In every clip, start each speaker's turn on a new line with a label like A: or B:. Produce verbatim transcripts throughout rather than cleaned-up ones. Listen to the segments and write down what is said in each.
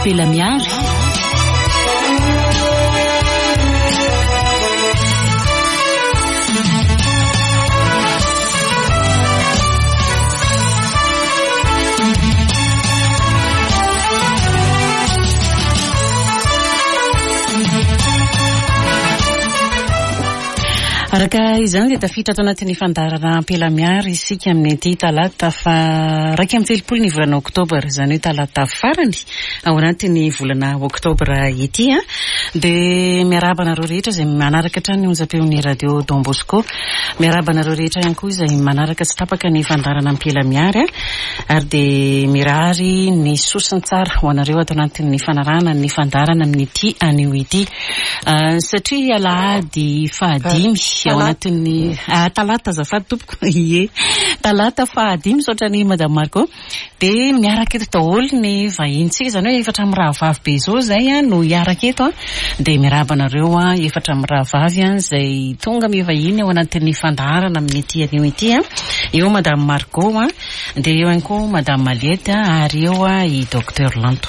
A: Ampela Miary. Araka izany dia tafiditra ato anatin'ny fandarana Ampela Miary isika amin'ny talata fa raika amby telopolo ny volana Oktobra, izany hoe talata farany ao anatin'ny volana Oktobra ity a. Dia miarabana ireo rehetra izay manaraka hatrany onjam-peon'ny radio Don Bosco, miarabana ireo rehetra ihany koa izay manaraka tsy tapaka ny fandarana Ampela Miary a, ary dia mirary ny sosiny tsara ho anareo ato anatin'ny fanarana ny fandarana amin'ny ity anio ity uh, satria alahady fahadimy ao anatin'ny ah, talata zafady tompoko ie talata fahadimy sotrany Madame Marco dia miaraka eto daholo ny vahintsika, izany hoe efatra amin'ny rahavavy be izao zay a no hiaraka eto a. Dia mirabana ireo a efatra amin'ny rahavavy a zay tonga mivahiny ao anatin'ny fandarana amin'ny ity anio ity a. Eo Madame Marco a, dia eo ihany koa Madame Maliette ary eo a i Docteur Lanto.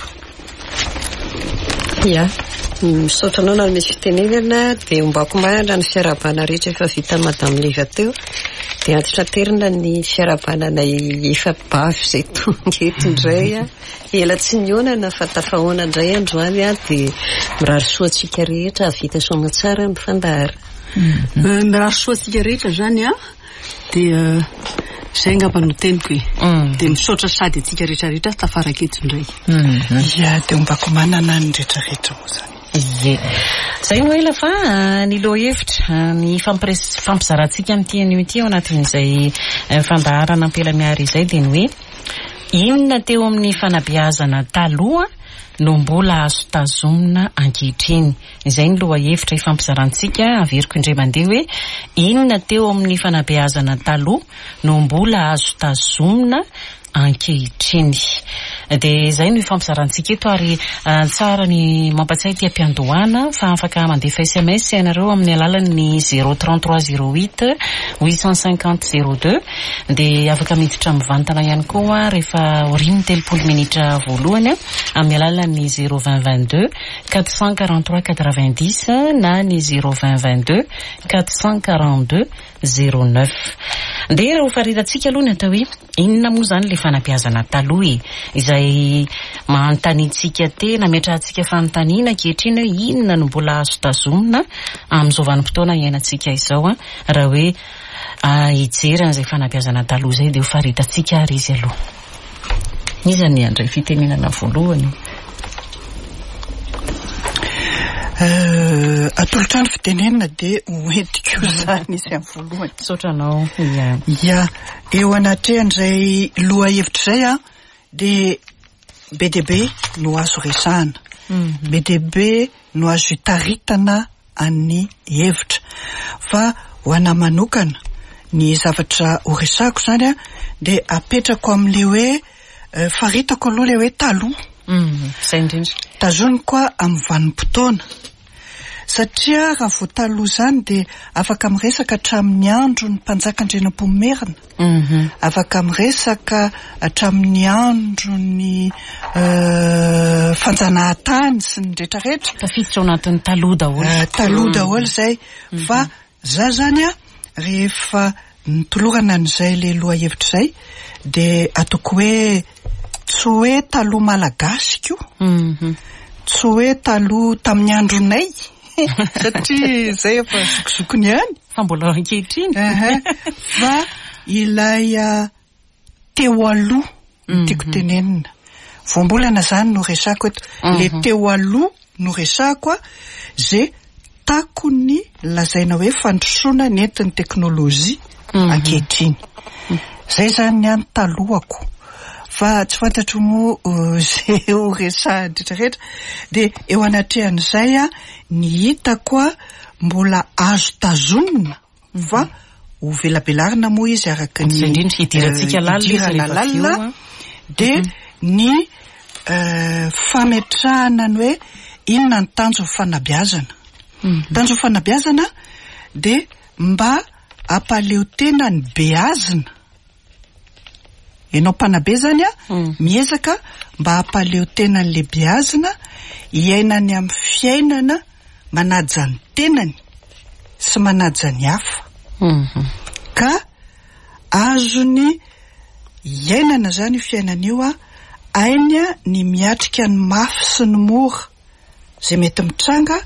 B: Ya misaotra anao na misy fitenenana dia ombako mahana ny fiarabana rehetra efa vita Madame Liva teo, dia antitra terina ny fiarabanana efa bafy izay tonga eto indray a. Ela tsy nionana fa tafahoana indray androany a, dia mirary soantsika rehetra vita soa tsara ny fandara.
C: Mirary soantsika rehetra zany a, dia zay ngamba no teniko e. Dia misaotra sady atsika rehetrarehetra tafaraka eto indray.
D: Ya dia ombako manana ny rehetrarehetra moa zany.
A: Ie. Zay no ela fa ny lohevitra ny fampizarantsika amin'ity anio ity ao anatin'izay fandaharana Ampela Miary izay dia ny hoe inona teo amin'ny fanabeazana taloha no mbola azo tazomina ankehitriny. Izay ny lohahevitra ifampizarantsika averiko indray mandeha hoe inona teo amin'ny fanabeazana taloha no mbola azo tazomina ankehitriny. Dia izay no ifampizarantsika eto ary uh, tsara ny mampatsiahy ity ampiandohana fa afaka mandefa S M S ianareo amin'ny alalan'ny zéro trente-trois zéro huit huit cent cinquante zéro deux. Dia afaka miditra mivantana ihany koa rehefa oriny telopolo minitra voalohany amin'ny alalan'ny zéro vingt vingt-deux quatre cent quarante-trois quatre-vingt-dix na ny zéro vingt vingt-deux quatre cent quarante-deux zéro neuf. Dia raha ho faritatsika aloha ny atao hoe inona moa zany le fanabeazana taloha e, izay manontaniantsika tena metrahantsika fanontaniana ankehitriny hoe inona no mbola azo tazomina amin'izao vanim-potoana iainantsika izao a, raha hoe hijery an'izay fanabeazana taloha izay dia ho faritatsika ary izy aloha. Izany andray fitenenana voalohany.
D: Uh, atolotrano fitenenana dia hoentiko zany izy amin'ny voalohany.
A: Sotranao. Ya.
D: Ya, eo anatrehan'izay loha hevitra zay a, dia be dia be no azo resahana. Mm-hmm. Be dia be no azo hitaritana an'ny hevitra. Fa ho ana manokana ny zavatra ho resahako zany a, dia apetrako amin'le hoe uh, faritako aloha le hoe taloha.
A: Mm, zay indrindra.
D: Tazony koa amin'ny vanim-potoana. Satria raha vao taloha zany dia afaka miresaka hatramin'ny andro ny mpanjaka Andrinampomerina.
A: Mhm.
D: Afaka miresaka hatramin'ny andro ny uh, fanjanahantany sy ny rehetrarehetra.
A: Tafiditra ao anatin'ny taloha daholo.
D: Uh, taloha daholo zay. Mm-hmm. Fa za zany a rehefa nitolorana an'izay le loha hevitra zay dia ataoko hoe tsy hoe taloha malagasy ko.
A: Mhm.
D: Tsy hoe taloha tamin'ny andronay. Satria zay efa zokizokony ihany.
A: Fa mbola ankehitriny.
D: Fa ilay teo aloha tiako tenenina. Voambolana zany no resako eto. Le teo aloha no resako zay tako ny lazaina hoe fandrosoana ny entin'ny teknôlôjia ankehitriny. Zay zany ny any talohako. Fa tsy fantatro moa uh, zay ho resahany rehetrarehetra. Dia eo anatrehan'izay a ny hitako a mbola azo tazomina fa ho velabelarina moa izy araka ny
A: hidirantsika lalina.
D: Dia ny uh, fametrahana ny hoe inona ny tanjo fanabeazana. Mm-hmm. Tanjo fanabeazana dia mba apaleo tena ny beazina ianao mpanabe zany a miezaka mba hampaleo tena an'le beazina iainany amin'ny fiainana manaja ny tenany sy manaja ny hafa ka azony iainana zany fiainana io a ainy a ny miatrika ny mafy sy ny mora zay mety mitranga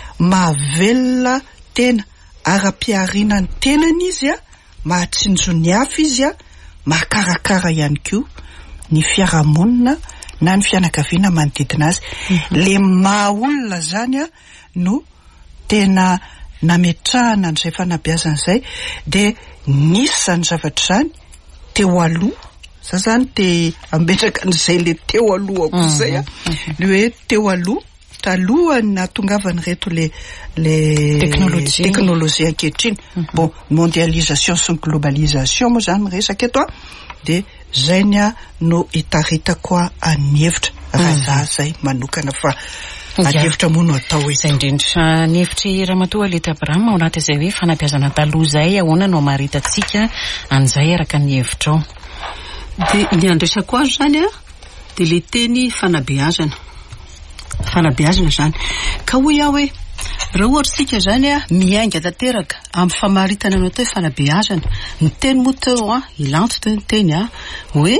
D: mahavelona tena ara-piarina ny tenany izy a mahatsinjo ny hafa izy a mahakarakara ihany koa ny fiarahamonina na ny fianakaviana manodidina azy le maha olona zany a no tena nametrahana an'izay fanabeazana izay de nisy zany zavatra zany teo aloha za zany te ametraka an'izay le teo aloha ko zay a le hoe teo aloha taloha natongavany reto le le
A: teknolojia
D: teknolojia ankehitriny bon mondialisation sy globalisation moa zany resaka eto a de zay ny a no hitaritako any hevitra raha za zay manokana fa hevitra moa no atao hoe
A: zay indrindra ny hevitry ramatoa Lety Abraham ao anaty izay hoe fanabeazana taloha zay ahoana no maharitantsika an'izay araka ny hevitra ao
C: de ny andraisako azy zany a de le teny fanabeazana fanabeazana zany ka hoy aho hoe raha ohatra sika zany a miainga tanteraka amin'ny famaritana anao teo fanabeazana ny teny moa teo a ilanto teo ny teny a hoe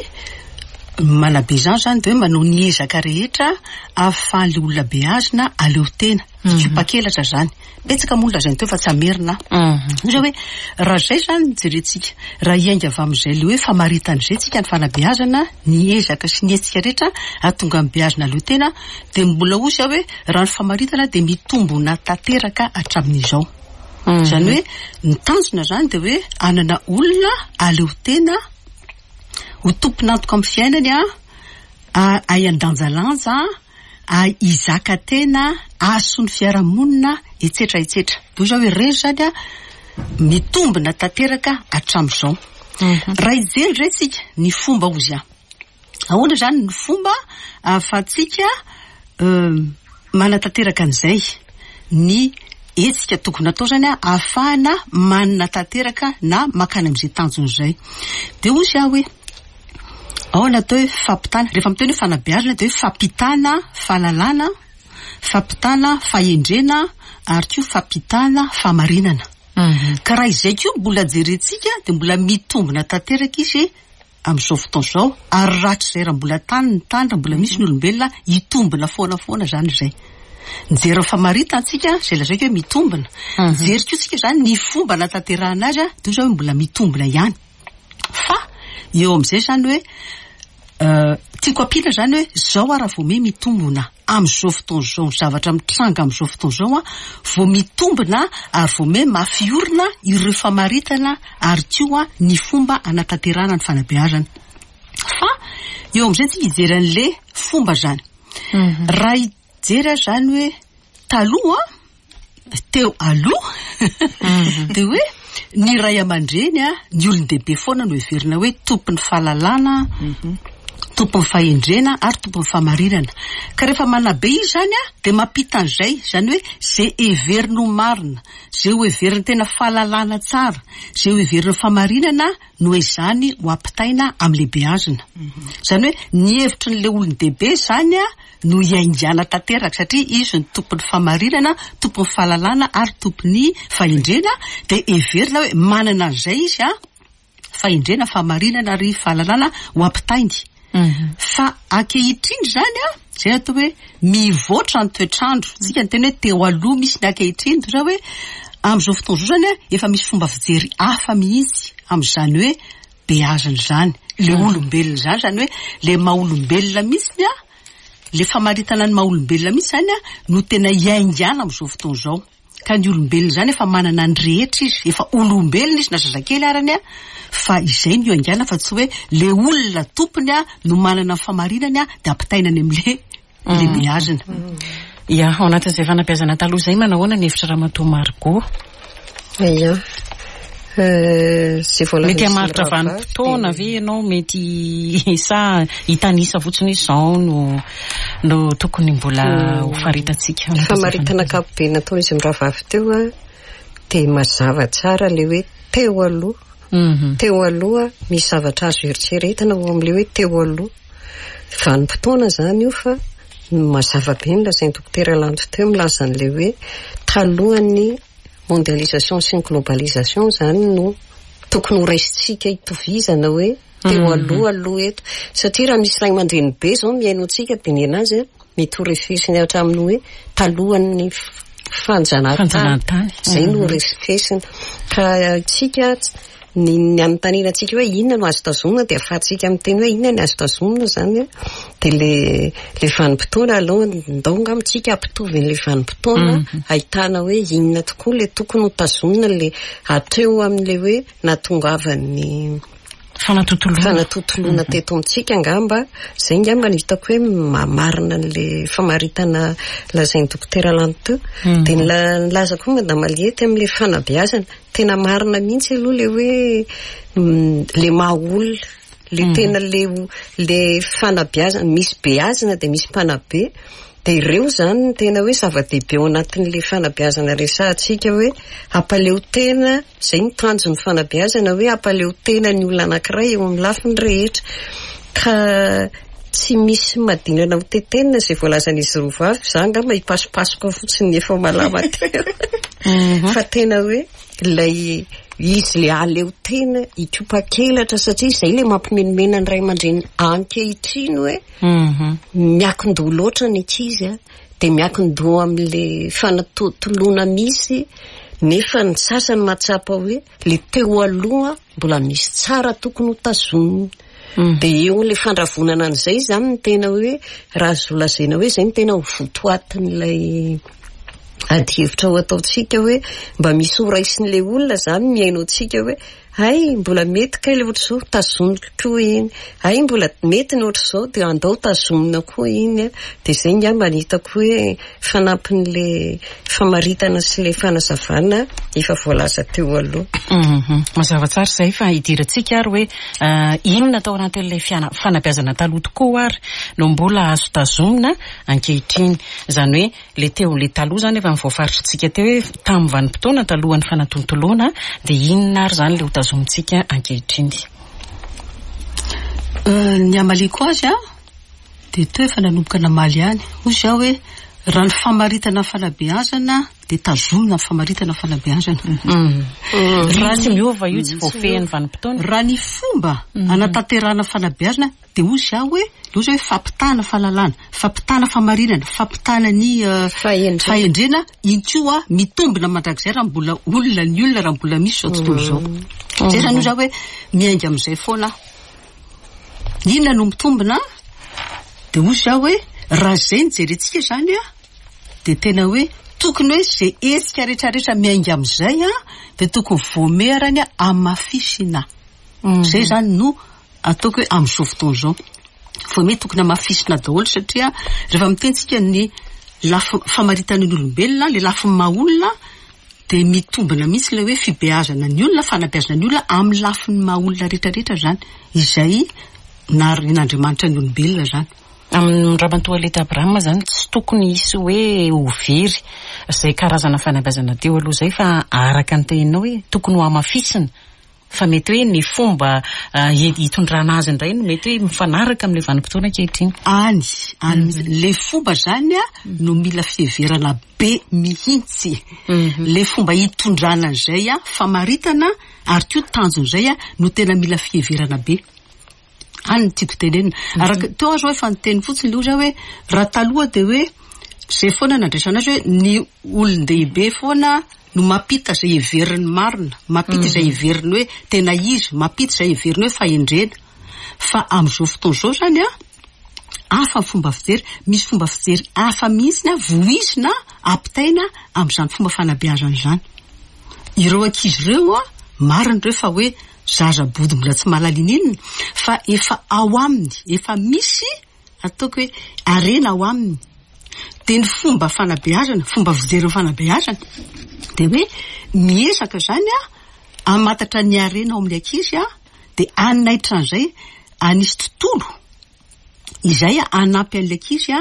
C: manabe zany zany de hoe manao ny ezaka rehetra ahafahan'le olona beazina aleo tena ipa-kelatra zany betsaka molona zay teo fa tsy amerina zay hoe raha zay zany jerentsika raha iainga avy amin'izay le hoe famaritana zay tsika ny fanabeazana ny ezaka sy ny hetsika rehetra ahatonga ny beazina aleo tena de mbola osy hoe raha ny famaritana de mitombona tanteraka hatramin'izao zany hoe ny tanjona zany de hoe anana olona aleo tena ho tompon'antoka amin'ny fiainany a ay andanjalanja ay izaka tena aso ny fiarahamonina etsetra etsetra do zao hoe rery zany a mitombona tanteraka hatramin'izao raha ijery re sika ny fomba ozy a ahoana zany ny fomba ahafahantsika manatanteraka an'izay ny etsika tokony atao zany a ahafahana manana tanteraka na makany amin'izay tanjony zay de ozy a hoe ao natao hoe fampitana rehefa miteny hoe fanabeazana de hoe fampitana fahalalana fampitana fahendrena ary koa fampitana famarinana ka raha izay koa mbola jerentsika de mbola mitombona tanteraka izy amin'izao fotoana izao ary rahatry izay raha mbola tany ny tany raha mbola misy ny olombelona hitombona foana foana zany zay nijery famaritantsika zay lazaiko hoe mitombona jery koa tsika zany ny fomba natanterahana azy a de zao hoe mbola mitombona ihany fa eo amin'izay zany hoe tiako ampina zany hoe zao a raha vao me mitombona amin'izao fotoana zao zavatra mitranga amin'izao fotoana zao a vao mitombona ary vao me mafiorina ireo famaritana ary koa ny fomba anatanterahana ny fanabeazana fa eo amin'izay tsika hijery an'le fomba zany raha hijery zany hoe taloha teo aloha de hoe ny ray aman-dreny a ny olon-dehibe foana no heverina hoe tompon'ny fahalalana tompon'ny fahendrena ary tompon'ny famarinana ka rehefa manabe izy zany a de mampita an'izay zany hoe zay heverino marina zay ho heveriny tena fahalalana tsara zay ho heveriny famarinana no hoe zany ho ampitaina amin'le beazina zany hoe ny hevitry n'le olon-dehibe zany a no iaingana tanteraka satria izy ny tompon'ny famarinana tompon'ny fahalalana ary tompon'ny fahendrena de heverina hoe manana an'izay izy a fahendrena famarinana ary fahalalana ho ampitainy fa ankehitriny zany a zay atao hoe mivoatra ny toetrandro tsika ny teny hoe teo aloha misy ny ankehitriny zao hoe amin'izao fotoana zao zany a efa misy fomba fijery hafa mihitsy amin'izany hoe beazina zany le olombelona zany zany hoe le maha olombelona mihitsy a le famaritana ny maha olombelona mihitsy zany a no tena iaingana amin'izao fotoana zao ka ny olombelona zany efa manana ny rehetra izy efa olombelona izy na zazakely arany a fa izay no iaingana fa tsy hoe le olona tompony a no manana ny famarinany a de ampitainany amin'le le beazina
A: ia ao anatin'izay fanabeazana taloha zay manahoana ny hevitra ramatoa Margot
B: ia
A: mety hamaritra vanim-potoana ve ianao mety sa hitanisa fotsiny izao no no tokony mbola ho faritantsika
B: famaritana ankapobeny atao izy am'rahavavy teo a de mazava tsara le hoe teo aloha teo aloha misy zavatra azo eritreretina ho amin'le hoe teo aloha vanim-potoana zany io fa mazava be ny lazain'ny dokotera Lanto teo milaza an'le hoe talohan'ny mondialisation sy ny globalisation zany no tokony ho raisitsika hitovizana hoe teo aloha aloha eto satria raha misy ray aman-dreny be zao miaino antsika de ny anazy mety ho refesiny hatramin'ny hoe talohan'ny fanjanahantany zay no refesiny ka tsika ny ny anontaniana antsika hoe inona no azo tazomina de afahantsika amin'ny teny hoe inona ny azo tazomina zany de le le vanim-potoana aloha ndonga amintsika ampitovy n'le vanim-potoana ahitana hoe inona tokoa le tokony ho tazomina le ateo amin'le hoe natongavan'ny
A: fanatotoloana
B: fanatotoloana teto amintsika angamba zay ngamba ny hitako hoe mamarina an'le famaritana lazain'ny dokotera Lanto de nilaza koa madama Liety amin'le fanabeazana tena marina mihitsy aloha le hoe le mahaolona le tena le le fanabeazana misy beazana de misy mpanabe de ireo zany tena hoe zava-dehibe ao anatin'le fanabeazana resahantsika hoe ampaleo tena zay ny tanjon'ny fanabeazana hoe ampaleo tena ny olona anankiray eo amin'ny lafiny rehetra ka tsy misy madinana ho tetenina zay voalazan'izy roa vavy za angamba hipasopasoko fotsiny efa malama tena fa tena hoe ilay izy le aleo tena hitopa-kelatra satria zay le mampimenimena ny ray aman-dreny ankehitriny hoe miakin-doha loatra ny ankizy a de miakin-doha amin'le fanatotoloana misy nefa ny sasany mahatsapa hoe le teo aloha mbola misy tsara tokony ho tazomina de eo le fandravonana an'izay zany ny tena hoe raha azo lazaina hoe zay ny tena ho votoatin'ilay ady hevitra ho ataotsika hoe mba misy ho raisin'le olona zany miaino atsika hoe ay mbola mety kay le ohatr' zao tazomiko koa iny ay mbola mety ny ohatr' zao de andao tazomina koa iny de zay ngamba ny hitako hoe fanampin'le famaritana sy le fanazavana efa voalaza teo aloha
A: mazava tsara zay fa hidirantsika ary hoe inona tao anatin'le fanabeazana taloha tokoa ary no mbola azo tazomina ankehitriny zany hoe le teo le taloha zany efa mivoafaritrintsika teo hoe tamin'ny vanim-potoana talohan'ny fanatontoloana de inona ary zany le ho tazomintsika ankehitriny
C: ny amaliko azy a de teo efa nanomboka namaly ihany ozy aho hoe raha ny famaritana fanabeazana de tazomina ny famaritana fanabeazana
A: raha tsy miova io tsy voafehin'ny vanim-potoana
C: raha ny fomba anatanterahana fanabeazana de ozy aho hoe ozy hoe fampitana fahalalana fampitana famarinana fampitana ny fahendrena iny koa mitombina mandrakizay raha mbola olona ny olona raha mbola misy zao tontolo zao zay zany ozy aho hoe miainga amin'izay foana inona no mitombina de ozy aho hoe raha zay ny jerentsika zany a de tena hoe tokony hoe zay etsika rehetrarehetra miainga amin'izay a de tokony voamerany amafisina zay zany no ataoko hoe amin'izao fotoana zao voamety tokony amafisina daholo satria rehefa mitentsika ny lafi famaritana ny olombelona le lafiny maha-olona de mitombina mihitsy le hoe fibeazana ny olona fanabeazana ny olona amin'ny lafiny maha-olona rehetrarehetra zany izay narin'Andriamanitra ny olombelona zany
A: amin'ny rabantoaleta Abrahama zany tsy tokony hisy hoe oviry zay karazana fanabeazana teo aloha zay fa araka ny teninao hoe tokony ho amafisina fa mety hoe ny fomba hitondrana azy indray no mety hoe mifanaraka amin'le vanim-potoana ankehitriny
C: any any le fomba zany a no mila fiheverana be mihitsy le fomba hitondrana an'izay a famaritana ary koa tanjon'izay a no tena mila fiheverana be any tiako tenenina araka teo azo hoe fa nyteny fotsiny le ozy hoe raha taloha de hoe zay foana nandraisana azy hoe ny olon-dehibe foana no mampita zay heveriny marina mampita izay heveriny hoe tena izy mampita izay heveriny hoe fahendrena fa amin'izao fotoana zao zany a hafa fomba fijery misy fomba fijery hafa mihitsy na voizina ampitaina amin'izany fomba fanabeazana zany ireo ankizy ireo a marina ireo fa hoe zazabody mbola tsy mahalalin'inona fa efa ao aminy efa misy ataoko hoe arena ao aminy de ny fomba fanabeazana fomba fijery fanabeazana de hoe miezaka zany a amatatra ny arena ao amin'ny ankizy a de anaitra an'izay anisy tontolo izay a anampy an'le ankizy a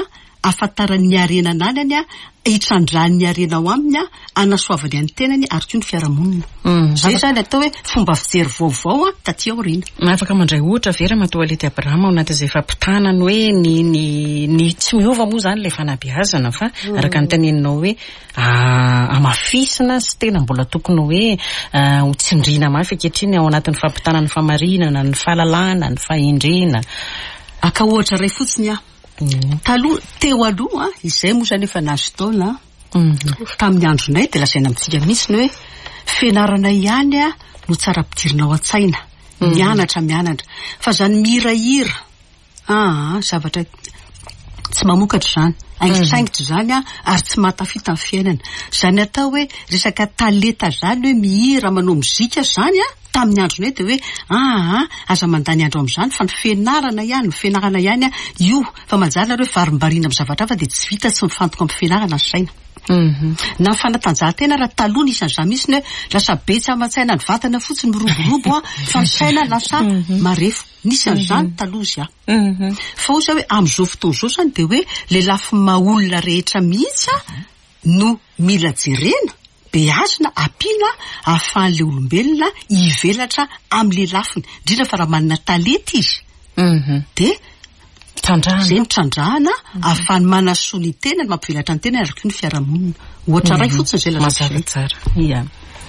C: afantaran'ny arenana any a hitrandrany arena ao aminy a anasoavany any tenany ary koa ny fiarahamonina zay zany atao hoe fomba fijery vaovao a taty aoriana.
A: Afaka mandray ohatra vera matoalety Abrahama ao anatin'izay fampitanany hoe ny ny ny tsy miova moa zany le fanabeazana fa araka ny taneninao hoe amafisina sy tena mbola tokony hoe ho tsindriana mafy ankehitriny ao anatin'ny fampitanany famarinana, ny fahalalana, ny fahendrena.
C: Aka ohatra ray fotsiny a taloha teo aloha izay moa zany efa nazo taona tamin'ny andronay de lasaina amintsika mihitsy ny hoe fianarana ihany a no tsara ampidirina ao an-tsaina, mianatra mianatra fa zany mihirahira ah zavatra tsy mamokatra zany aingitsaingitra zany a ary tsy mahatafita amin'ny fiainana zany atao hoe resaka talenta zany hoe mihira manao mozika zany a tamin'ny andronay de hoe ah aza mandany andro amin'izany fa ny fianarana ihany ny fianarana ihany a io fa manjary hoe varimbarina amin'ny zavatra hafa de tsy vita tsy mifantoka amin'ny fianarana ny saina. Na fanatanjahantena raha taloha isan'ny zany misy hoe lasa betsy aman-tsaina ny vatana fotsiny miroborobo a fa ny saina lasa marefo nisany zany taloha izy a fa ozy hoe amin'izao fotoana izao zany de hoe le lafy maolona rehetra mihitsy a no mila jerena beazina apina ahafahan'le olombelona hivelatra amin'le lafiny indrindra fa raha manana talenta izy de zay mitrandrahana ahafahany manasoa ny tena ny mampivelatra ny tena ary koa ny fiarahamonina ohatra ray fotsiny zay
A: lazava tsara. Ia.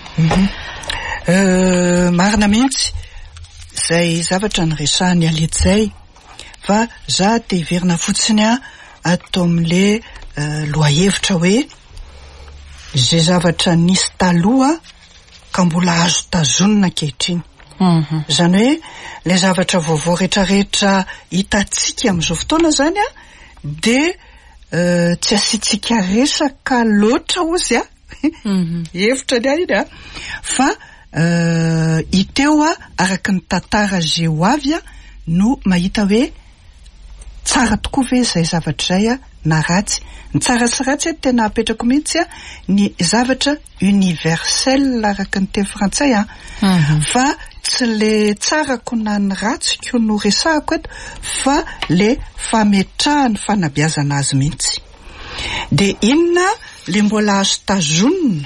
D: Marina mihitsy zay zavatra ny resahany alety zay fa za te hiverina fotsiny a atao amin'le lohahevitra hoe zay zavatra nisy taloha ka mbola azo tazonina ankehitriny. Zany hoe le zavatra vaovao rehetrarehetra hitantsika amin'izao fotoana zany a de tsy asitsika resaka loatra ozy a hevitra ny ahiny a fa hiteo a araky ny tantara zay ho avy a no mahita hoe tsara tokoa ve zay zavatra zay a na ratsy. Ny tsara sy ratsy tena apetrako mihitsy a ny zavatra universel araky ny teny frantsay a fa tsy le tsarako na ny ratsiko no resahako eto fa le fametrahany fanabeazana azy mihitsy. De inona le mbola azo tazonina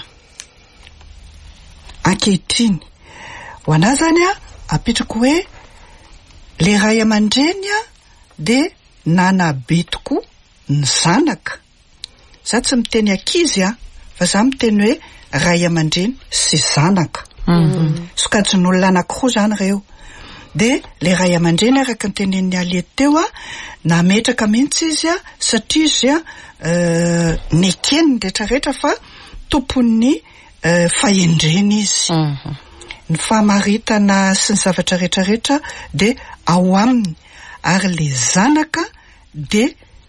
D: ankehitriny ho ana zany a apetrako hoe le ray aman-dreny a de nanabe tokoa ny zanaka. Za tsy miteny ankizy a fa za miteny hoe ray aman-dreny sy zanaka. Sokajin'olona anankiroa zany reo de le ray aman-dreny araka ny tenen'ny alety teo a nametraka mihitsy izy a satria izy a nekeny rehetrarehetra fa tompon'ny fahendreny izy ny famaritana sy ny zavatra rehetrarehetra de ao aminy ary le zanaka de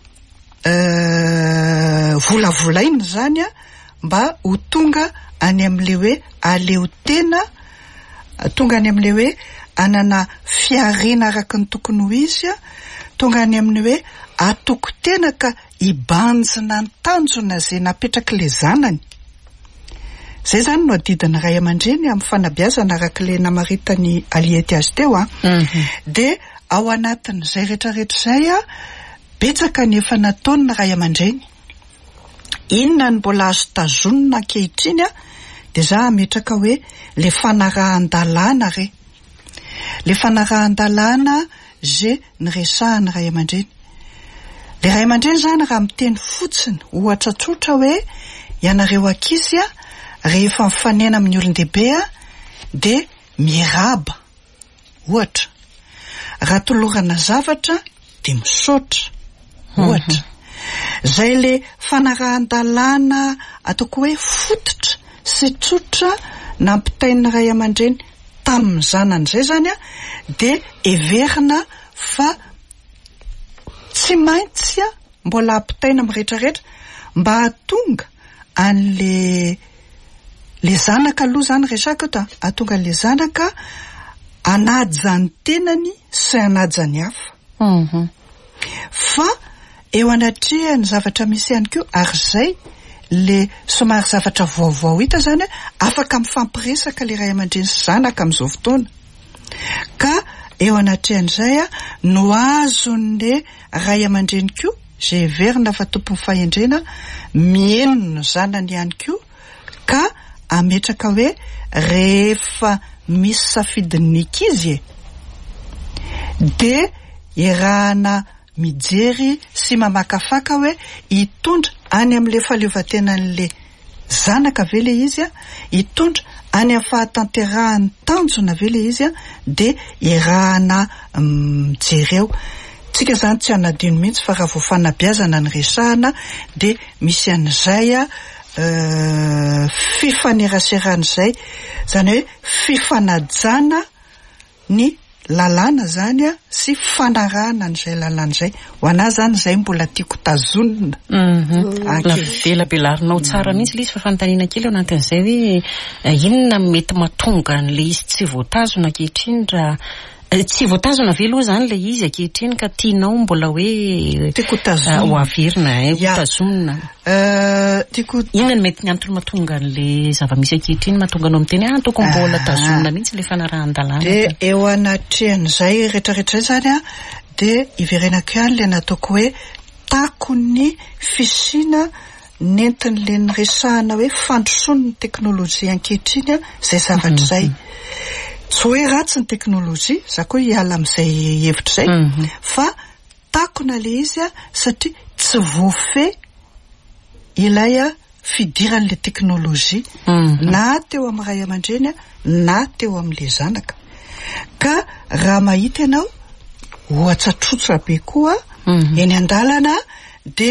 D: volavolainy zany a mba ho tonga any am'le hoe aleo tena tonga any am'le hoe anana fiarena araky ny tokony ho izy a tonga any amin'ny hoe atoko tena ka hibanjina ny tanjona zay napetraky le zanany. Zay zany no adidiny ray aman-dreny amin'ny fanabeazana araky le namaritany aliety azy teo a de ao anatin' zay rehetrarehetra zay a betsaka ny efa nataony ray aman-dreny. Inona ny mbola azo tazonina ankehitriny a de za ametraka hoe le fanarahan-dalàna re le fanarahan-dalàna zay ny resahany ray aman-dreny. Le ray aman-dreny zany raha miteny fotsiny ohatra tsotra hoe ianareo ankizy a rehefa mifanena amin'ny olon-dehibe a de miraba ohatra raha tolorana zavatra de misaotra ohatra zay le fanarahan-dalàna ataoko hoe fototra sy tsotra nampitain'ny ray aman-dreny tamin'ny zanany zay zany a de everina fa tsy maintsy a mbola ampitaina amin'ny rehetrarehetra mba hatonga an'le le zanaka aloha zany resaka eto atonga le zanaka anaja ny tenany sy anaja ny hafa fa eo anatrehany zavatra misy ihany koa ary zay le somary zavatra vaovao hita zany afaka mifampiresaka le ray aman-dreny sy zanaka amin'izao fotoana ka eo anatrehan'izay a no azon'le ray aman-dreny koa zay verina fa tompon'ny fahendrena mienona zanany ihany koa ka ametraka hoe rehefa misy safidin'ny ankizy de irahana mijery sy mamakafaka hoe hitondra any amin'le fahaleovatenan'le zanaka ve le izy a hitondra any amin'ny fahatanterahany tanjona ve le izy a de irahana mijery eo. Tsika zany tsy anadino mihitsy fa raha vao fanabeazana ny resahana de misy an'izay a uh, fifaneraseran'izay zany hoe fifanajana ny lalàna zany a sy fanarahana n'izay lalàna zay ho ana zany zay mbola tiako tazonina.
A: Navelabelarina tsara mihitsy le izy fa fanontaniana kely ao anatin'izay hoe inona mety mahatonga an'le izy tsy voatazona ankehitriny raha tsy voatazona ve aloha zany le izy ankehitriny ka tianao mbola hoe
D: tiako tazonina
A: ho averina ho tazonina.
D: Tiako
A: inona mety ny antony mahatonga an'le zava-misy ankehitriny mahatonga anao miteny ah toko mbola tazonina mihitsy le fanarahan-dalàna.
D: De eo anatrehan'izay rehetrarehetra zany a de iverenako ihany le nataoko hoe tako ny fisina nentin'le nyresahana hoe fandrosoana ny teknôlôjia ankehitriny a zay zavatra zay. Tsy hoe ratsy ny teknôlôjia za koa hiala amin'izay hevitra zay fa takona le izy a satria tsy voafehy ilay a fidiran'le teknôlôjia na teo amin'ny ray aman-dreny na teo amin'le zanaka ka raha mahita ianao ohatsatrotra be koa eny an-dalana de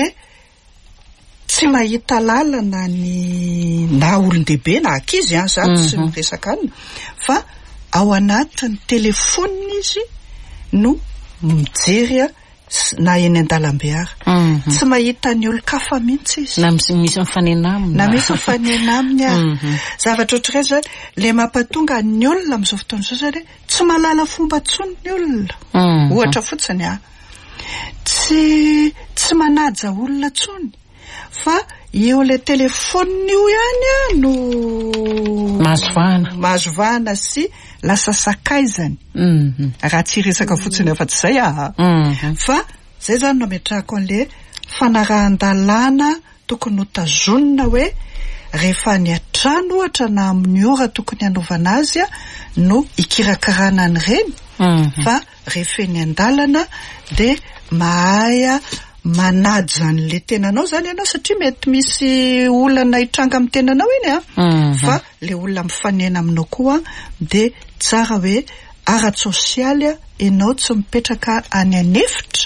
D: tsy mahita lalana ny na olon-dehibe na ankizy a za tsy miresaka anina fa ao anatin'ny telefonina izy no mijery na eny an-dalambe ary tsy mahita ny olo-kafa mihitsy izy
A: na misy mifanena aminy
D: na misy mifanena aminy ary zavatra ohatray zany le mampatonga ny olona amin'izao fotoana izao zany tsy malala fomba tsony ny olona ohatra fotsiny a tsy tsy manaja olona tsony fa eo le telefonina io ihany a no
A: mahazovana
D: mahazovana sy lasa sakaizany raha tsy resaka fotsiny afa tsy zay aha fa zay zany no ametrahako an'le fanarahan-dalàna tokony ho tazonina hoe rehefa ny atrano ohatra na amin'ny ora tokony hanaovana azy a no ikirakarana an'ireny fa rehefa eny an-dalana de mahaya manaja an'le tenanao zany ianao satria mety misy olana hitranga amin'ny tenanao iny a fa le olona mifanena aminao koa de tsara hoe ara-tsosialy ianao tsy mipetraka any anefitra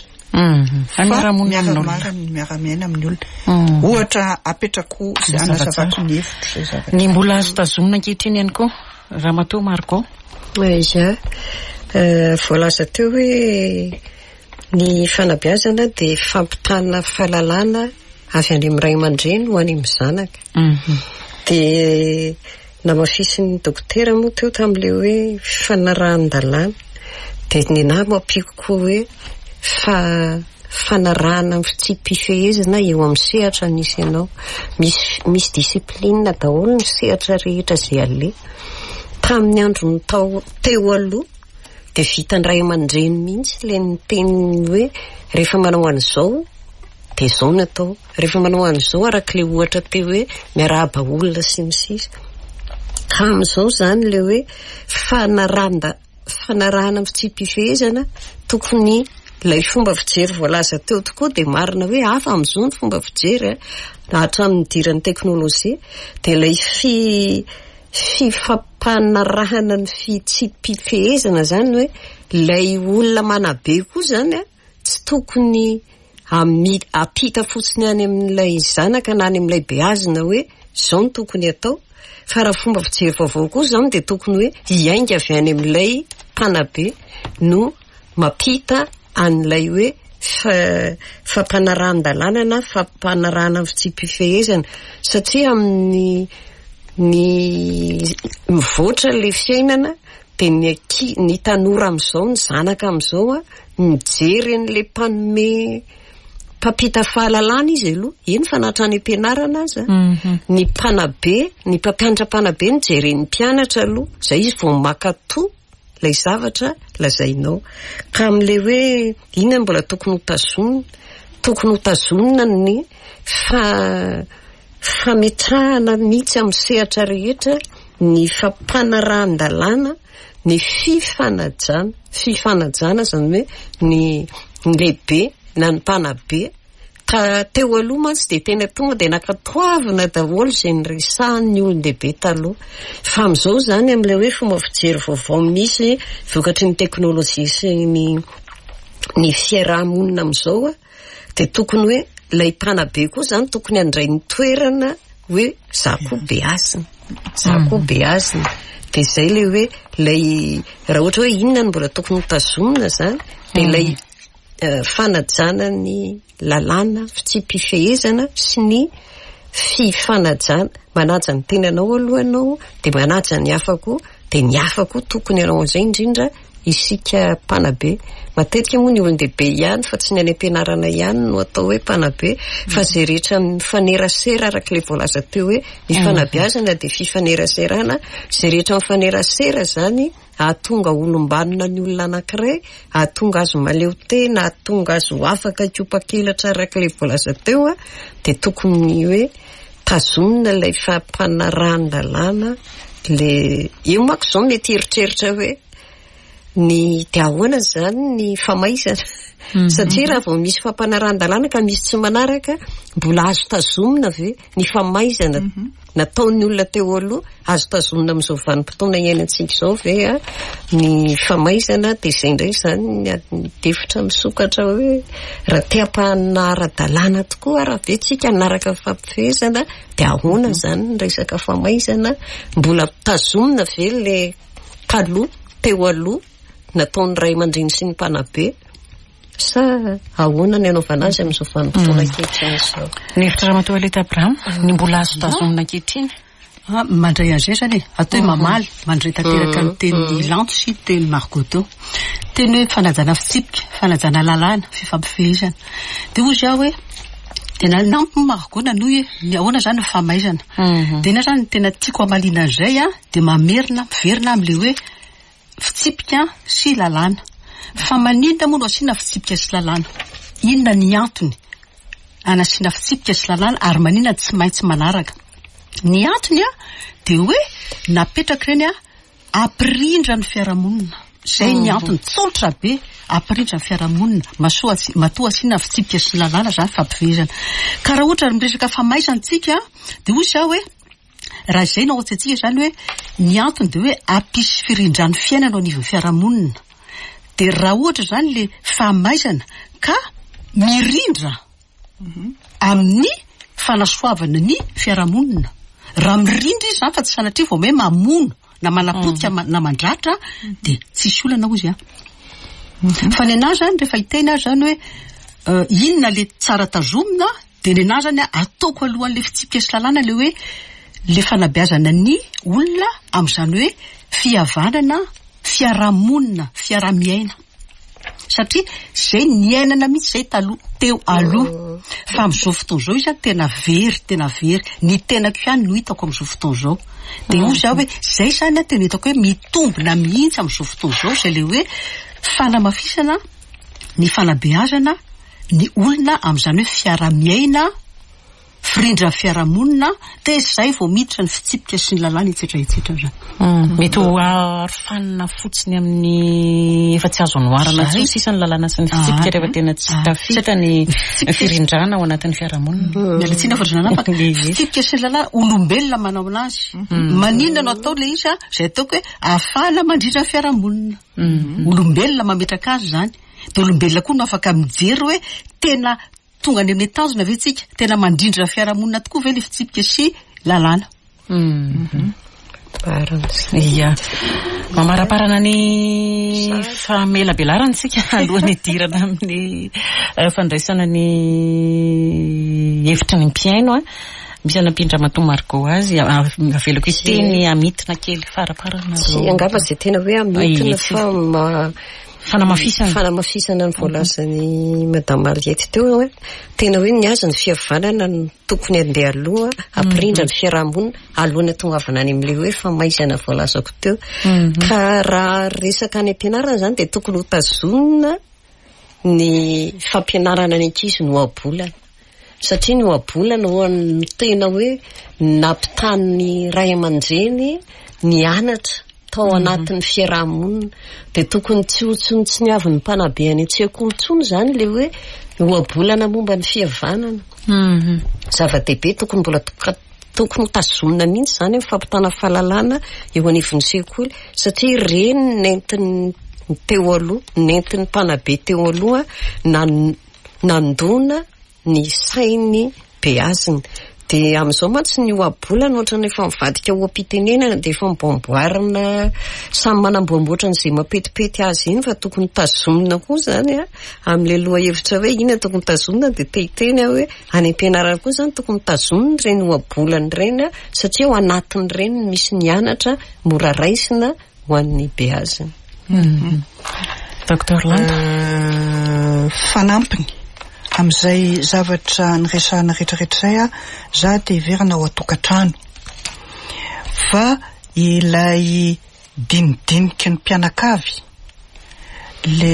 D: miara-miaina amin'ny olona ohatra apetrako zay anazavako ny hevitra
A: ny mbola azo tazonina ankehitriny ihany koa Ramatoa Margot.
B: Iza voalaza teo hoe ny fanabeazana de fampitana fahalalana avy any amin'ny ray aman-dreny ho any amin'ny zanaka de namafisin'ny dokotera moa teo tam'le hoe fanarahan-dalàna de ny nahy mampiako koa hoe fa fanarahana tsy pifehezana eo amin'ny sehatra nisy ianao misy misy disiplinina daholo ny sehatra rehetra zay ale tamin'ny androny tao teo aloha de vitan'ny ray aman-dreny mihitsy le niteny hoe rehefa manao an'izao de zao no atao rehefa manao an'izao arak'le ohatra teo hoe miarahaba olona sy ny sisa ka amin'izao zany le hoe fanaranda fanarahana amin'ny tsy pifehezana tokony lay fomba fijery voalaza teo tokoa de marina hoe hafa amin'izao ny fomba fijery hatramin'ny diran'ny teknôlôjia de lay fi fifampanarahana ny fitsipifehezana zany hoe lay olona manabe koa zany a tsy tokony apita fotsiny any amin'ilay zanaka na any amin'ilay beazina hoe zao no tokony atao fa raha fomba fijery vaovao koa zany de tokony hoe hiainga avy any amin'ilay mpanabe no mapita an'ilay hoe fampanarahan-dalàna na fampanarahana fitsipifehezana satria amin'ny ny mivoatra le fiainana de ny aki ny tanora amin'izao ny zanaka amin'izao a mijery an'le mpanome mpampita fahalalana izy aloha eny fa nahatra any am-pianarana azy ny mpanabe ny mpampianatra-panabe ny jeren'ny mpianatra aloha zay izy vao makatoa lay zavatra lazainao ka amin'le hoe inona mbola tokony ho tazonina tokony ho tazonina ny fa fametrahana mihitsy amin'ny sehatra rehetra ny fampanaran-dalàna ny fifanajana fifanajana zany hoe ny lehibe na ny mpanabe ka teo aloha mantsy de tena tonga de nakatoavina daholo zay ny resahan'ny olon-dehibe taloha fa am'izao zany amin'ilay hoe fomba fijery vaovao misy vokatry ny teknôlôjia sy ny ny fiarahamonina am'izao a de tokony hoe lay mpanabe koa zany tokony andray ny toerana hoe za koa be azina za koa be azina de zay le hoe lay raha ohatra hoe inona ny mbola tokony ho tazomina zany de lay uh, fanajana ny lalàna tsy mpifehezana sy ny fifanajana manaja ny tenanao alohanao de manaja ny hafa koa de ny hafa koa tokony anao an'izay indrindra isika mpanabe matetika moa ny olon-dehibe ihany fa tsy ny any am-pianarana ihany no atao hoe mpanabe fa zay rehetra mifanerasera arak'ilay voalaza teo hoe ny fanabeazana de fifaneraserana zay rehetra mifanerasera zany ahatonga olombanona ny olona anankiray ahatonga azo maleo tena ahatonga azo afaka kopa-kelatra arak'ilay voalaza teo a de tokony hoe tazomina ilay fampanaran-dalàna le io manko zao mety eritreritra hoe ny de ahoana zany ny famaizana mm-hmm. satria raha vao misy fampanaran-dalàna ka misy tsy manaraka mbola azo tazomina ve ny famaizana mm-hmm. nataon'ny olona teo aloha azo tazomina amin'izao vanim-potoana iainantsika izao ve a ny famaizana de zay indray zany ny devitra misokatra hoe raha te-hampanana ara-dalàna tokoa raha ve tsika naraka fampifehezana de ahoana zany ny resaka famaizana mbola tazomina ve le taloha teo aloha nataon'ny ray aman-dreny sy ny mpanabe sa ahoana ny anaovana azy amin'izao vanim-potoana ankehitriny izao.
A: Ny hevitra ramatoa Leta Abraham ny mbola azo tazomina ankehitriny
C: mandray an'izay zany atao hoe mamaly mandray tanteraka ny teny lanto sy teny margoto teny hoe fanajana fitsipika fanajana lalàna fifampifehezana de ozy aho hoe tena nampo margona noho hoe ny ahoana zany ny famaizana de na zany tena tiako amalina an'izay a de mamerina miverina am'le hoe fitsipika sy lalàna fa maninona moa no asiana fitsipika sy lalàna inona ny antony anasiana fitsipika sy lalàna ary maninona tsy maintsy manaraka ny antony a de hoe napetraka ireny a ampirindra ny fiarahamonina zay ny antony tsoltra be ampirindra ny fiarahamonina masoa matoa asiana fitsipika sy lalàna zany fampifehezana ka raha ohatra miresaka famaizantsika de hoy za hoe raha zay no ohatsika zany hoe ny antony de hoe ampisy firindran'ny fiainana anivon'ny fiarahamonina de raha ohatra zany le famaizana ka mirindra mm-hmm. amin'ny fanasoavana ny fiarahamonina raha mirindra izy zany fa tsy sanatria vao hoe mamono na manapotika mm-hmm. na mandratra mm-hmm. de tsisy olana ozy a mm-hmm. fa ny anahy zany rehefa hitena zany hoe uh, inona le tsara tazomina de ny anahy zany ataoko alohan'le fitsipika sy lalàna le hoe le fanabeazana ny olona amin'izany hoe fihavanana fiarahamonina fiarahamiaina satria zay ny ainana mihitsy zay taloha teo aloha fa amin'izao fotoana zao izy tena very tena very ny tenako ihany no hitako amin'izao fotoana zao de io zao hoe zay zany tena hitako hoe mitombina mihitsy amin'izao fotoana zao zay le hoe fanamafisana ny fanabeazana ny olona amin'izany hoe fiarahamiaina firindra fiarahamonina de zay vao miditra ny fitsipika sy ny lalàna etsetra etsetra zany
A: mety ho arofanina fotsiny amin'ny efa tsy azo anoarana tsy sisa ny lalàna sy ny fitsipika rehefa tena tsy tafita ny firindrana ao anatin'ny fiarahamonina
C: mialatsina fotranana fa fitsipika sy ny lalàna olombelona manao anazy maninona no atao le izy zay ataoko hoe ahafahana mandrindra ny fiarahamonina olombelona mametraka azy zany de olombelona koa no afaka mijery hoe tena tonga any amin'ny tanjona ve tsika tena mandrindra fiarahamonina tokoa ve le fitsipika sy lalàna
A: ia mamaraparana ny famelabelaranatsika alohan'ny dirana amin'ny fandraisana ny hevitra ny mpiaino a misy anampindra mato margo azy avelako izy teny amitina kely faraparana
B: sy angamba zay tena hoe amitina fa
A: fanamafisana
B: fanamafisana ny voalazany madame Mariette teo hoe tena hoe ny azy ny fihavanana ny tokony andeha aloha ampirindra ny fiarahamonina alohana tonga avana any amin'le hoe famaizana voalazako teo ka raha resaka any am-pianarana zany de tokony ho tazomina ny fampianarana ny ankizy no ohabolana satria ny ohabolana ho ny tena hoe nampitany ray aman-dreny ny anatra tao anatin'ny fiarahamonina dia tokony tsy hotsony tsy ny avy ny mpanabe any an-tsekolontsony zany le hoe ohabolana momba ny fihavanana. Zava-dehibe tokony mbola tokony tazomina mihitsy zany hoe fampitana fahalalana eo anivon'ny sekoly satria reny nentin'ny teo aloha nentin'ny mpanabe teo aloha nandona ny sainy beaziny dia amin'izao mantsy ny ohabolana ohatrany efa mivadika ho am-pitenenana dia efa mibomboarina samy manamboamboatra n'izay mapetipety azy iny fa tokony tazomina koa zany a amin'ilay loha hevitra hoe ina tokony tazomina dia tehiteny a hoe any am-pianarana koa zany tokony tazomina ireny ohabolana ireny a satria ao anatiny ireny misy ny anatra mora raisina ho an'ny beaziny.
A: Docteur Landa
D: fanampiny amin'izay zavatra nyresahana rehetrarehetra izay a za dia iverina ao atokantrano fa ilay dinidiniky ny mpianakavy le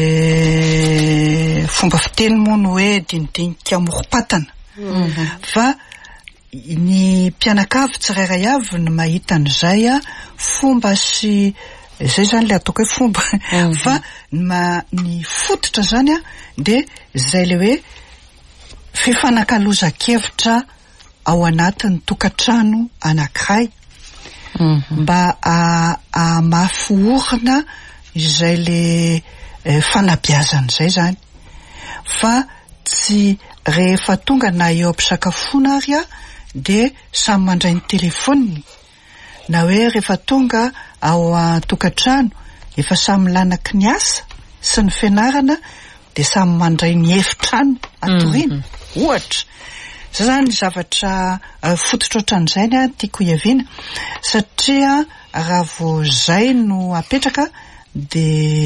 D: fomba fiteny moa no hoe dinidiniky amorom-patana fa ny mpianakavy tsirairay avy ny mahita an'izay a fomba sy zay zany le ataoko hoe fomba fa ny fototra zany a dia zay le hoe fifanankalozan-kevitra ao anatin'ny tokantrano anankiray mba hamafy orina izay le fanabeazana izay zany fa tsy rehefa tonga na eo am-pisakafoana ary a dia samy mandray ny telefony na hoe rehefa tonga ao an-tokantrano efa samy lanaky ny asa sy ny fianarana dia samy mandray ny efitrano atoriana ohatra za zany zavatra fototra ohatran'izay ny a tiako hiaviana satria raha vao zay no apetraka dia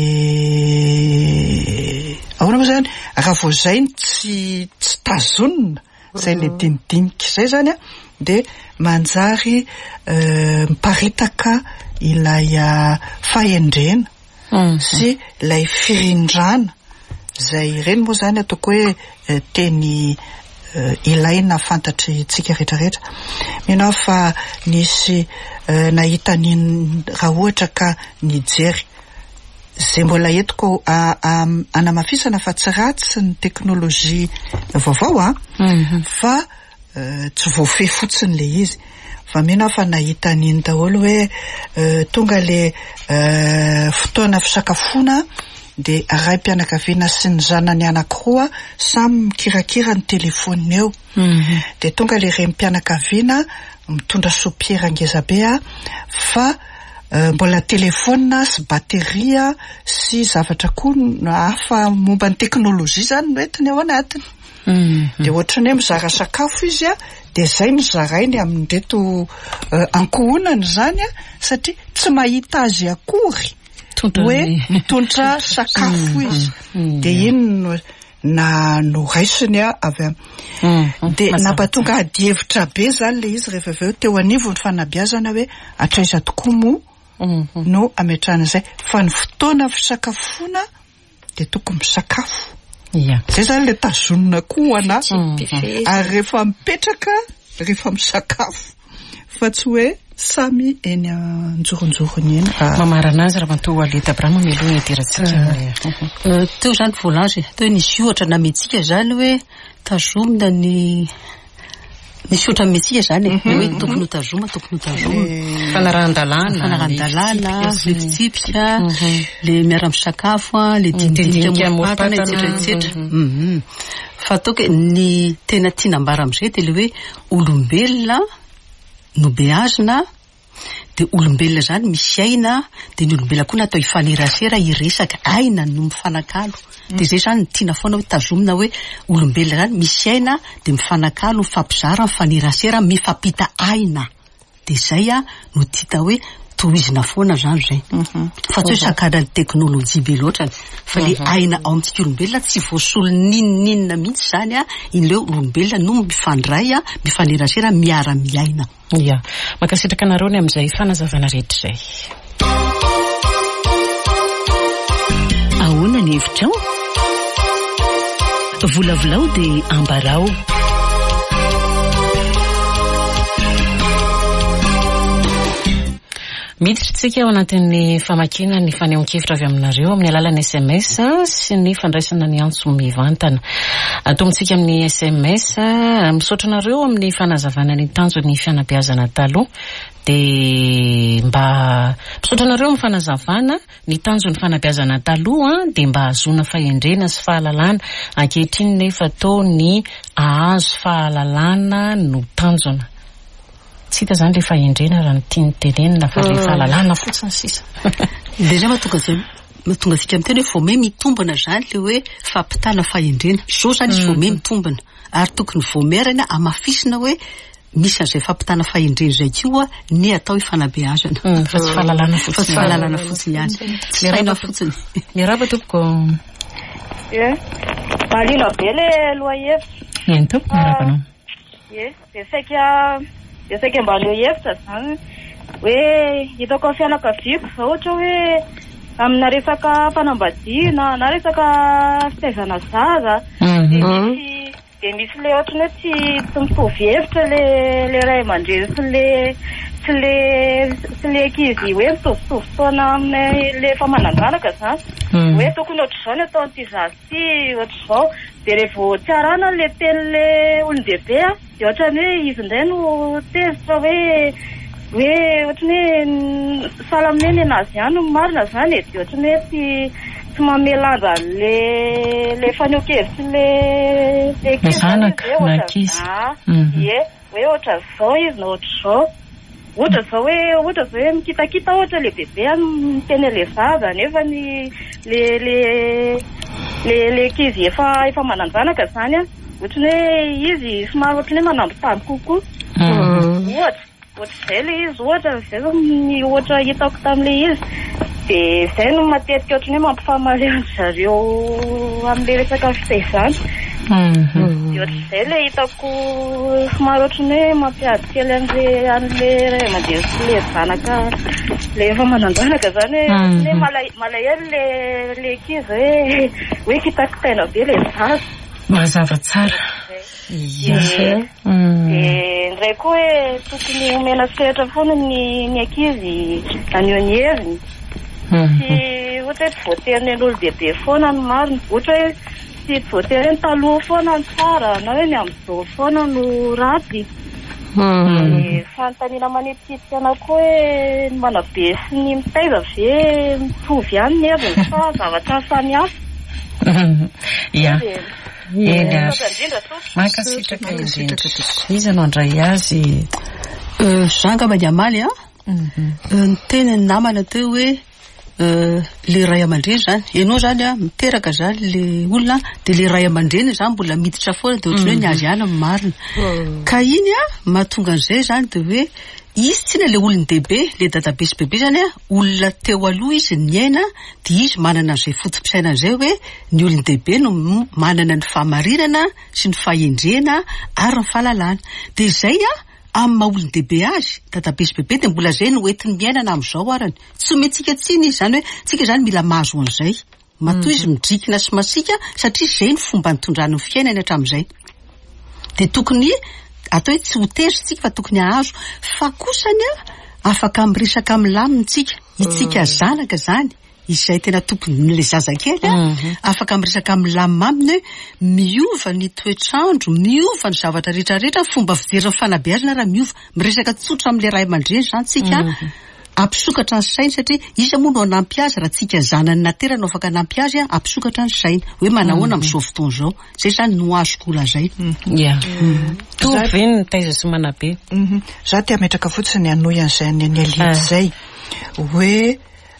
D: ahoana moa zany raha vao zay tsy tsy tazonina zay le dinidiniky zay zany a dia manjary miparitaka ilay fahendrena sy ilay firindrana zay ireny moa zany ataoko hoe teny ilaina fantatry tsika rehetrarehetra mena fa nisy nahita niny raha ohatra ka nijery zay mbola entiko anamafisana fa tsy ratsy ny teknolojia vaovao a fa tsy voafehy fotsiny le izy fa mena fa nahita niny daholo hoe tonga le fotoana fisakafoana dia raim-pianakaviana sy ny zanany anankiroa samy mikirakira ny telefonina eo dia tonga le raim-pianakaviana mitondra sopiera ngezabe a fa mbola telefona sy bateria sy zavatra koa hafa momba ny teknolojia zany no entiny ao anatiny dia ohatrany hoe mizara sakafo izy a dia zay mizarainy amin'n'ireto ankohonany zany a satria tsy mahita azy akory hoe mitondra sakafo izy dia iny na no raisiny a avy dia nampatonga adihevitra be zany le izy rehefa avy eo teo anivo ny fanabeazana hoe atraiza tokoa moa no ametrahana izay fa ny fotoana fisakafoana dia tokony misakafo zay zany le tazonina koa anazy ary rehefa mipetraka rehefa misakafo fa tsy hoe samy eny anjoronjorony eny
A: mamarana azy raha mantoa aleta brama meloha idiratsika
C: teo zany volange teo nisy ohatra na metsika zany hoe tazomina ny nisy ohatra metsika zany hoe tokony ho tazoma tokony ho tazoma
A: fanarahan-dalàna
C: fanarahan-dalàna le fitsipika le miara-misakafo le dinidiniky amorom-patana etsetra etsetra fa toka ny tena tianambara amin'izay dia le hoe olombelona no beazina dia olombelona zany misy aina dia ny olombelona koa natao hifanerasera hiresaka aina no mifanakalo dia zay zany tiana foana hoe tazomina hoe olombelona zany misy aina dia mifanakalo mifampizara mifanerasera mifampita aina dia zay a no tita hoe tohizina foana zany zay fa tsy hoe sakadany teknolojia be loatra fa le aina ao amintsika olombelona tsy voasolo ninoninona mihitsy zany a in'ileo olombelona no mifandray a mifanerasera miara-miaina
A: ia makasitraka anareo ny amin'izay fanazavana rehetra izay
E: ahoana ny hevitrao Volavolao dia ambarao.
A: Miditra tsika ao anatin'ny famakina ny fanehoan-kevitra avy aminareo amin'ny alalan'ny S M S sy ny fandraisana ny antso mivantana. Atomitsika amin'ny S M S misaotra nareo amin'ny fanazavana ny tanjon'ny fianabeazana taloha dia mba misaotra nareo amin'ny fanazavana ny tanjon'ny fanabeazana taloha dia mba hahazoana fahendrena sy fahalalana ankehitriny nefa tao ny ahazo fahalalana no tanjona. Tsy hita zany le fahendrena raha ny tiany tenenina fa le fahalalana fotsiny sisa.
C: Déjà mahatonga zay mahatonga sika miteny hoe voame mitombana zany le hoe fampitana fahendrena. Zao zany izy voame mitombana ary tokony voamerana amafisina hoe misy an'izay fampitana fahendrena zay koa ny atao ifanabeazana.
A: Fa tsy fahalalana fotsiny.
C: Fa tsy fahalalana fotsiny ihany. Tsy faina fotsiny.
A: Miarahaba tompoko.
F: Ie. Malina be le lohahevitra.
A: Eny tompoko miarahaba anao.
F: Ie, dia saika dia saika mba leo hevitra zany hoe hitako amin'ny fianakaviako zao ohatra hoe amina resaka fanambadiana na resaka fitaizana zaza dia misy dia misy le ohatra hoe tsy tsy mitovy hevitra le le ray aman-dreny sy le sy le sy le ankizy hoe mitovitovy foana amin'ny le famananganaka zany hoe tokony ohatr'izao ny atao an'ity zaza ity ohatr'izao dia rehefa tsy arana le tenin'le olon-dehibe a dia ohatrany hoe izy indray no tezitra hoe hoe ohatrany hoe salamineny anazy ihany no marina zany e dia ohatrany hoe tsy tsy mamelanja le le fanehoan-kevitra le le
A: zanaka na ankizy
F: ie hoe ohatra zao izy na ohatr'izao ohatra zao hoe ohatra zao hoe mikitakita ohatra le bebe miteny le zaza nefa ny le le le le ankizy efa efa mananjanaka zany a ohatrany hoe izy somary ohatrany hoe manambotany kokoa ohatra ohatra izay le izy ohatra zay ny ohatra hitako tam'le izy dia izay no matetika ohatrany hoe mampifamaly zareo amin'le resaka fitaizana dia ohatr'izay le hitako somary ohatrany hoe mampiady kely an'le an'le ray aman-dreny sy le zanaka le efa mananjanaka zany hoe malahelo le le ankizy hoe hoe kitakitaina be le zaza
A: mazava tsara.
F: Dia indray koa hoe tokony omena sehatra foana ny ny ankizy anio ny heviny sy ohatra hoe tsy voatery ny olon-dehibe foana no marina ohatra hoe tsy voatery ny taloha foana ny tsara na hoe ny amin'izao foana no ratsy. Fanontaniana manetikitika ana koa hoe ny manabe sy ny mitaiza ve mitovy ihany ny heviny fa zavatra samihafa.
A: Ia. Eny mankasitraka indrindra. Izy anao andray azy
C: zanga mba amaly a ny tena ny namana teo hoe le ray aman-dreny zany ianao zany a miteraka zany le olona dia le ray aman-dreny zany mbola miditra foana dia ohatrany hoe ny azy ihany amin'ny marina ka iny a mahatonga an'izay zany dia hoe izy tsy na le olony dehibe le dadabe sy bebe zany a olona teo aloha izy niaina dia izy manana an'izay fotom-pisaina an'izay hoe ny olony dehibe no manana ny fahamarinana sy ny fahendrena ary ny fahalalana dia izay a amin'ny maha olony dehibe azy dadabe sy bebe dia mbola zay no entiny miainana amin'izao arany tsy omentsika tsiny izy zany hoe tsika zany mila mahazo an'izay matoa izy midrikina sy masika satria izay ny fomba nitondrany ny fiainany hatramin'izay dia tokony atao hoe tsy ho tezitsika fa tokony ahazo fa kosany a afaka miresaka milamintsika itsika zanaka zany izay tena tokony n'le zazakely a afaka miresaka milamimaminy hoe miova ny toetrandro miova ny zavatra rehetrarehetra fomba fijery fanabeazana raha miova miresaka tsotra amin'le ray aman-dreny zany tsika ampisokatra ny sainy satria izy moa no anampy azy raha tsika zanany natera no afaka anampy azy a ampisokatra ny sainy hoe manahoana amin'izao fotoana izao zay zany no azoko lazay.
A: Ia. Tovy ny taiza sy manabe.
D: Za tia metraka fotsiny anoy an'izay ny alidy zay hoe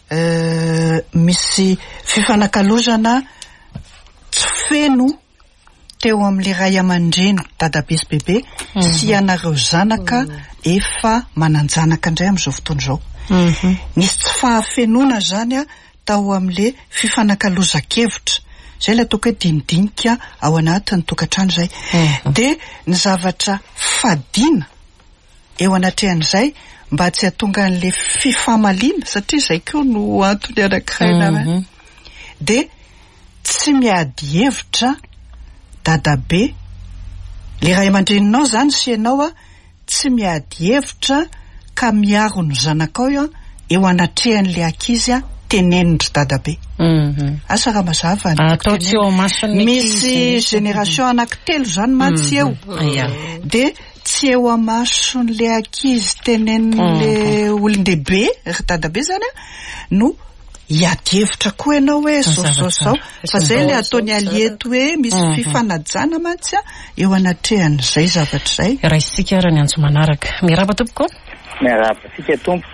D: misy fifanakalozana tsy feno teo amin'le ray aman-dreny dadabe sy bebe sy ianareo zanaka efa mananjanaka indray amin'izao fotoana izao. Misy tsy fahafenona zany a tao amin'le fifanakaloza-kevitra zay la toko hoe dinidinika ao anatin'ny tokantrano zay dia ny zavatra fadiana eo anatrehan'izay mba tsy hatonga an'le fifamaliana satria zay koa no antony anankiray na dia tsy miady hevitra dadabe le ray aman-dreninao zany sy ianao a tsy miady hevitra ka miaro ny zanakao io eo anatrehan'le ankizy a tenenindry dadabe. Asa raha mazava misy génération anankitelo zany mantsy eo de tsy eo amason'le ankizy tenenin'le olon-dehibe ry dadabe zany a no hiady hevitra koa ianao hoe zao zao fa zay le ataony alieto hoe misy fifanajana mantsy a eo anatrehan'izay zavatra zay.
A: Raha isika raha ny antso manaraka miaraba tompoko
G: miaraba sika tompo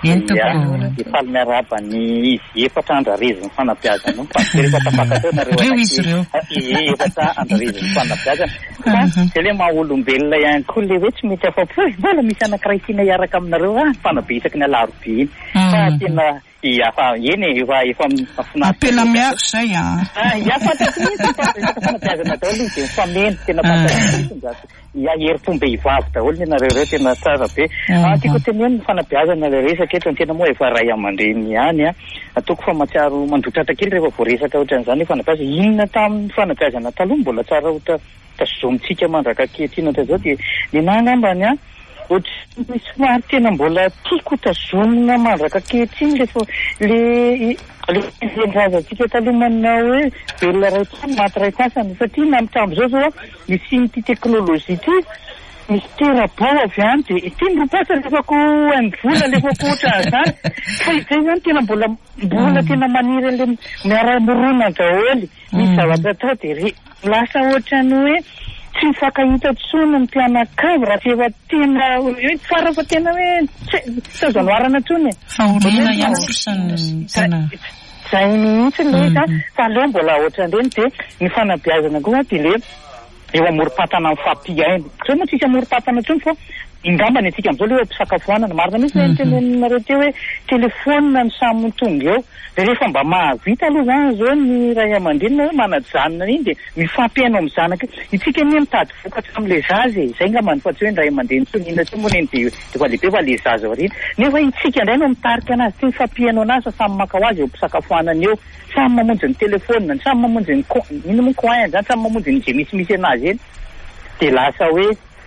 G: efa miaraba ny izy efatra andrarizy ny fanabeazana rehefa tapaka nareo izy reo efatra andrarizy ny fanabeazana zay le maha olombelona ihany koa le hoe tsy mety afa-po mbola misy anankiray tiana hiaraka aminareo a fanabe isaky ny alarobe iny fa tena iafa eny efa efa
D: apela miaro zay a
G: ia fantako mihitsy fanabeazana daholo de mifameno tena fantako ia herim-pombehivavy daholo ny nareo reo tena tsara be tiako teneny ny fanabeazana le resaka eto ny tena moa efa ray aman-dreny ihany a ataoko fa matsiaro mandotratra kely rehefa voaresaka ohatran'izany fanabeazana inona tamin'ny fanabeazana taloha mbola tsara ohatra tazomitsika mandraka kehitrina tazao de ny nangambany a ohatry somary tena mbola tiako tazomina mandraka kehitriny lefa le le ndrazatsika taloha manao hoe velona ray trano maty ray fasana satria na mitambo zao zao misy ity teknôlôjia ty misy terabao avy any de ity mropasa lefako amin'ny vola lefako ohatran'izany fa izay zany tena mbola mbola tena maniry an'le miara-morona daholy misy zavatra atao de re lasa ohatrany hoe tsy mifankahita tsony ny mpianakavy raha tsy efa tena hoe fara fa tena hoe tazanoarana tsony
A: fahoriana ihany sosany tena
G: zay mihitsy le ka fa aleo mbola ohatran'ireny de ny fanabeazana koa de le eo amorom-patana amin'ny fampiaina zao moa tsisy amorom-patana tsony fa ingambany atsika am'izao le hoe mpisakafoanana marina mihitsy le nitenenareo teo hoe telefona ny samy mitonga eo de rehefa mba mahavita aloha zany zao ny ray aman-drenina hoe manajanona iny de mifampiaina amin'ny zanaka itsika nie mitady vokatra amin'le zaza e zay ngambany fa tsy hoe ny ray aman-dreny tsony inona tsy moa neny de de fa lehibe fa le zaza aoriana nefa itsika indray no mitarika anazy ty mifampiaino anazy samy maka ho azy eo mpisakafoanana eo samy mamonjy ny telefona samy mamonjy ny ino moa coin zany samy mamonjy ny je misimisy anazy eny de lasa hoe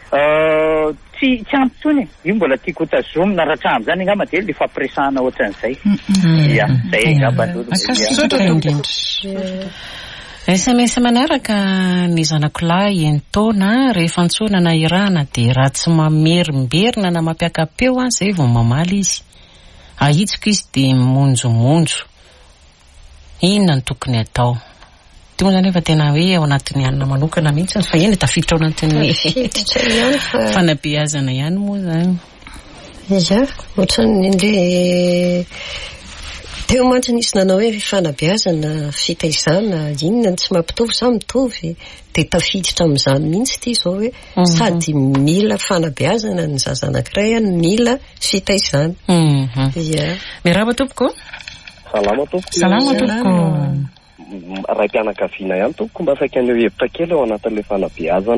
G: tsy tsy ampy tsony io mbola tiako tazomina raha tramo zany ngamba de le fampiresahana ohatran'izay ia zay ngamba
A: S M S manaraka ny zanako lahy entona rehefa antsonana irana de raha tsy mamerimberina na mampiakapeo a zay vao mamaly izy ahitsiko izy de monjomonjo inona ny tokony atao teo zany efa tena hoe ao anatin'ny anina manokana mihitsy fa eny tafiditra ao anatin'ny fanabeazana ihany moa zany
B: ia ohatran'le teo mantsy nisy nanao hoe fanabeazana fitaizana inona ny tsy mampitovy sa mitovy de tafiditra amin'izany mihitsy ty zao hoe sady mila fanabeazana ny zaza anankiray any mila fitaizana ia
A: miaraba tompoko
H: salama tompoko
A: salama tompoko
H: ray mpianakaviana ihany tompoko mba saika aneo hevitra kely ao anatin'le fanabeazana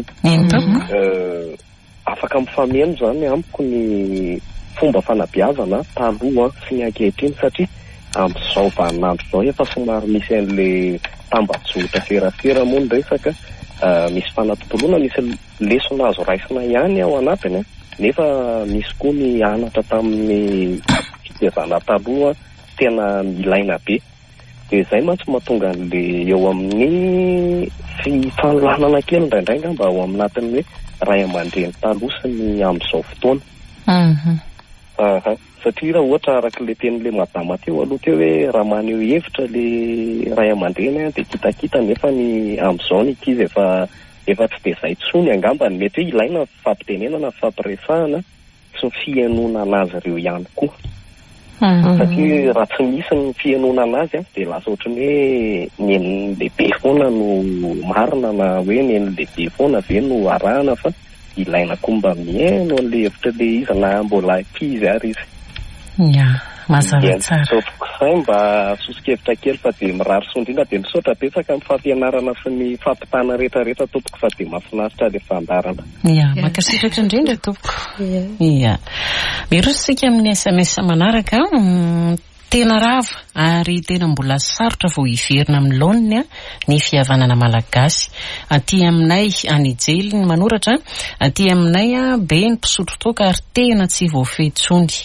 H: afaka mifameno zany amiko ny fomba fanabeazana taloha sy ny ankehitriny satria amin'izao vaninandro zao efa somary misy an'le tambajotra serasera moa ny resaka misy fanatontoloana misy lesona azo raisina ihany ao anatiny nefa misy koa ny anatra tamin'ny fitaizana taloha tena milaina be de zay mantsy mahatonga an'le eo amin'ny fifanolanana kely indraindray ngamba ao aminatin'ny hoe ray aman-dreny taloha sy ny amin'izao fotoana aha satria raha ohatra arak'le tenin'le madama teo aloha teo hoe raha maneho hevitra le ray aman-dreny de kitakita nefa ny amin'izao ny ikizy efa efa tsy de zay tsony angamba ny mety hoe ilaina fampitenenana fampiresahana sy ny fianona anazy ireo ihany koa satria raha tsy misy ny fianona anazy de lasa ohatrany hoe neny lehibe foana no marina na hoe neny lehibe foana ve no arahana fa ilaina koa mba miaino an'le hevitra le izy na mbola ankizy ary izy
A: ia mazava tsara
H: sotoko izay mba sosikevitra kely fa de mirary sondrina de misaotra betsaka amin'ny fampianarana sy ny fampitana rehetrarehetra tompoko fa de mahafinaritra le fandarana
A: ia makasitratra indrindra tompoko ia mirosika amin'ny S M S manaraka tena rava ary tena mbola sarotra vao iverina amin'ny laoniny ny fihavanana malagasy. Aty aminay anijely ny manoratra, aty aminay be ny mpisotro toaka ary tena tsy voafetsony.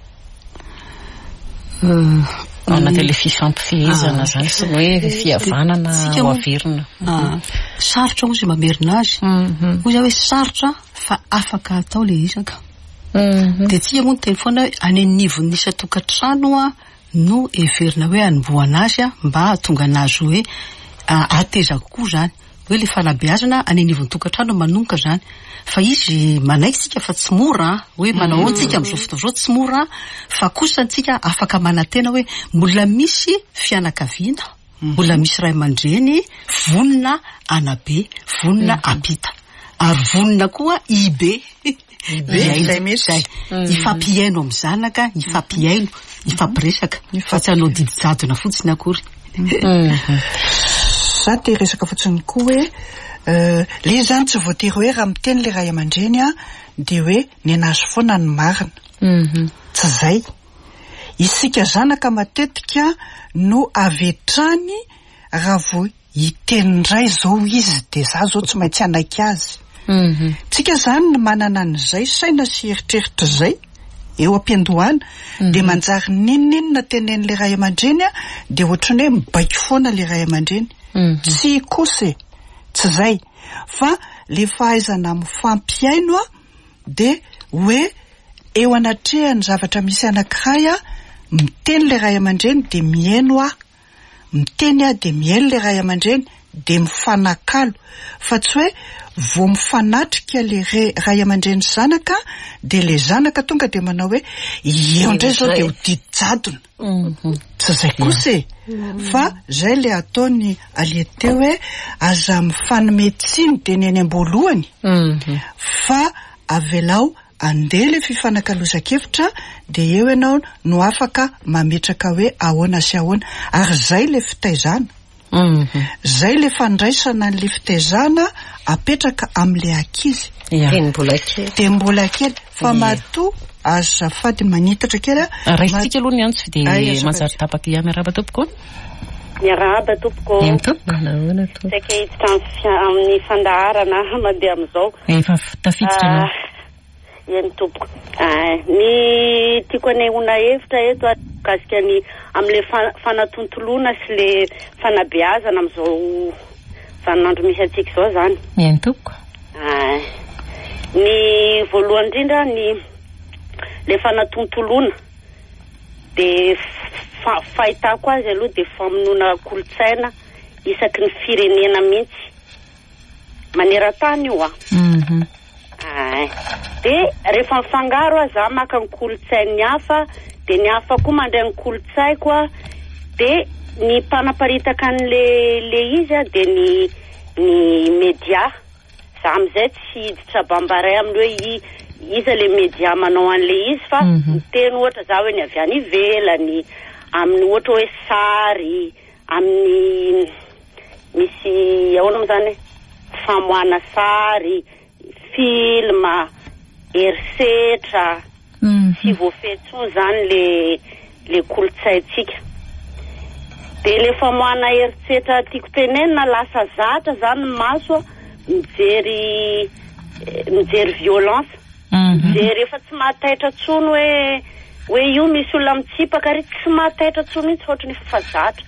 A: Anaty le fifampifehezana zany sy hoe fihavanana ho averina.
C: Sarotra moa izay mamerina azy. Hoy hoe sarotra fa afaka atao le izaka. Dia tsika moa ny teny foana hoe any anivon'ny isan-tokantrano no heverina hoe anombohana azy mba hahatonga anazy hoe ateza kokoa zany. Hoe le fanabeazana any anivon'ny tokantrano manomboka zany. Fa izy manaitsika fa tsy mora hoe manao antsika amin'izao fotoana tsy mora, fa kosa antsika afaka manantena hoe mbola misy fianakaviana, mbola misy ray aman-dreny vonona anabe, vonona apita, ary vonona koa ibe. Izay misy ifampiaino amin'ny zanaka, ifampiaino, ifampiresaka, fa tsy hanao didy jadona fotsiny akory.
D: Za te resaka fotsiny koa hoe le zany tsy voatery hoe raha miteny le ray aman-dreny dia hoe ny anazy foana ny marina. Tsy zay. Isika zanaka matetika no avetrany raha vao hitenindray zao izy dia za zao tsy maintsy anaiky azy. Tsika zany manana an'izay saina sy eritreritra zay eo am-piandohana dia manjary ninninona tenen'le ray aman-dreny dia ohatrany hoe mibaiko foana le ray aman-dreny. Tsy kosa tsy zay fa le fahaizana mifampiaino dia hoe eo anatrehany zavatra misy anankiray miteny le ray aman-dreny dia miaino miteny dia miaino le ray aman-dreny dia mifanakalo, fa tsy hoe vao mifanatrika le ray aman-dreny zanaka dia le zanaka tonga dia manao hoe eo ndray zao dia ho didy jadona. Tsy zay kosa fa zay le ataony alieteo hoe aza mifanome tsiny dia ny any am-boalohany fa avelao andeha le fifanakaloza-kevitra dia eo ianao no afaka mametraka hoe ahoana sy ahoana, ary zay le fitaizana. Zay le fandraisana an'le fitaizana apetraka amin'le ankizy.
B: Dia mbola kely.
D: Dia mbola kely fa matoa azo zafady manitatra kely.
A: Raisitsika aloha ny antso dia manjary tapaka miarahaba tompoko.
I: Miarahaba tompoko. Saika hiditra amin'ny fandaharana mandeha amin'izao.
A: Efa tafiditra
I: eny tompoko. Ny tiako anehoana hevitra eto kasika ny amin'le fanatontoloana sy le fanabeazana amin'izao vaninandro misy antsika izao zany.
A: Eny tompoko.
I: Ny voalohany indrindra ny le fanatontoloana dia fahitako azy aloha dia famonoana kolotsaina isaky ny firenena mihitsy maneran-tany io dia rehefa mifangaro aho za maka ny kolotsainy hafa dia ny hafa koa mandray ny kolotsaiko dia ny mpanaparitaka an'le le izy dia ny ny media. Za amin'izay tsy hiditra bambaray amin'ny hoe iza le media manao an'le izy fa miteny ohatra za hoe ny avy any ivelany amin'ny ohatra hoe sary amin'ny misy ahoana moa zany famoahana sary, filma, herisetra, tsy voafetsony zany le le kolotsaintsika. Dia le famoahana herisetra tiako tenenina lasa zatra zany maso mijery mijery violence. Mijery efa tsy mahataitra tsony hoe hoe io misy olona mitsipaka ary tsy mahataitra tsony mihitsy ohatrany efa zatra.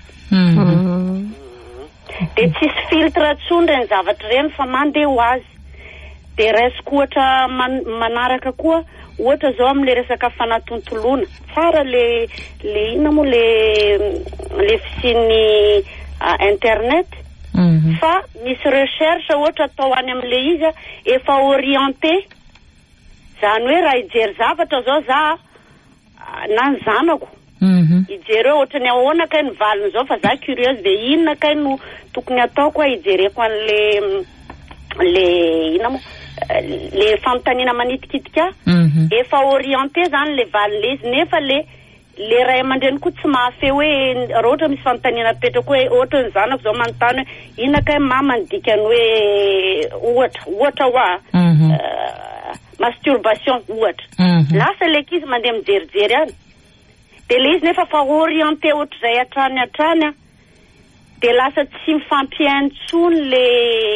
I: Dia tsisy filtre tsony reny zavatra reny fa mandeha ho azy. Dia raisiko ohatra manaraka koa ohatra zao amin'le resaka fanatontoloana tsara le le ina moa le le fisian'ny internet fa misy recherche ohatra atao any amin'le izy efa orienté zany hoe raha hijery zavatra zao za na ny zanako hijery hoe ohatra ny ahoana kay ny valiny zao fa za curieuse dia inona kay no tokony ataoko hijereko an'le le ina moa le fanontaniana manitikitika efa orienté zany le valiny le izy nefa le le ray aman-dreny koa tsy mahafehy hoe raha ohatra misy fanontaniana petraka hoe ohatra ny zanako zao manontany hoe inona kay mama ny dikany hoe ohatra ohatra hoa masturbation ohatra lasa leky izy mandeha mijerijery any de le izy nefa fa orienté ohatr'izay hatrany hatrany a de lasa tsy mifampiaintsony le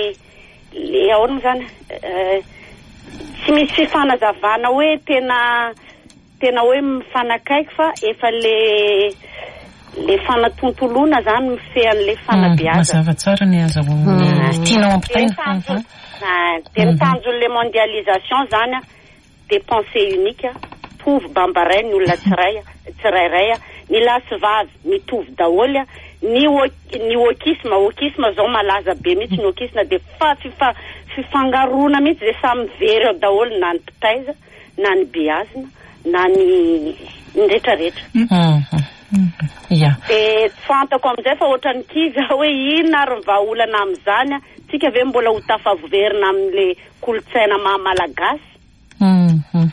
I: le ahoana moa zany tsy misy fifanazavana hoe tena tena hoe mifanakaiky fa efa le le fanatontolona zany mifehan'le fanabeazana.
A: Mazava tsara ny azahoana tianao ampitaina.
I: De ny tanjon'le mondialisation zany a de pensée unique mitovy bambaray ny olona tsiray tsirairay ny lasivavy mitovy daholo ny ny wokisme wokisme zao malaza be mihitsy ny wokisme de fa fifa fifangarona mihitsy de samy very daholo na ny mpitaiza na ny beazina na ny ndretraretra.
A: Ja.
I: De fantako amizay fa ohatrany kizy hoe ina ary vahaolana amizany tsika ve mbola ho tafavoverina amin'le kolotsaina maha malagasy.
A: Mhm.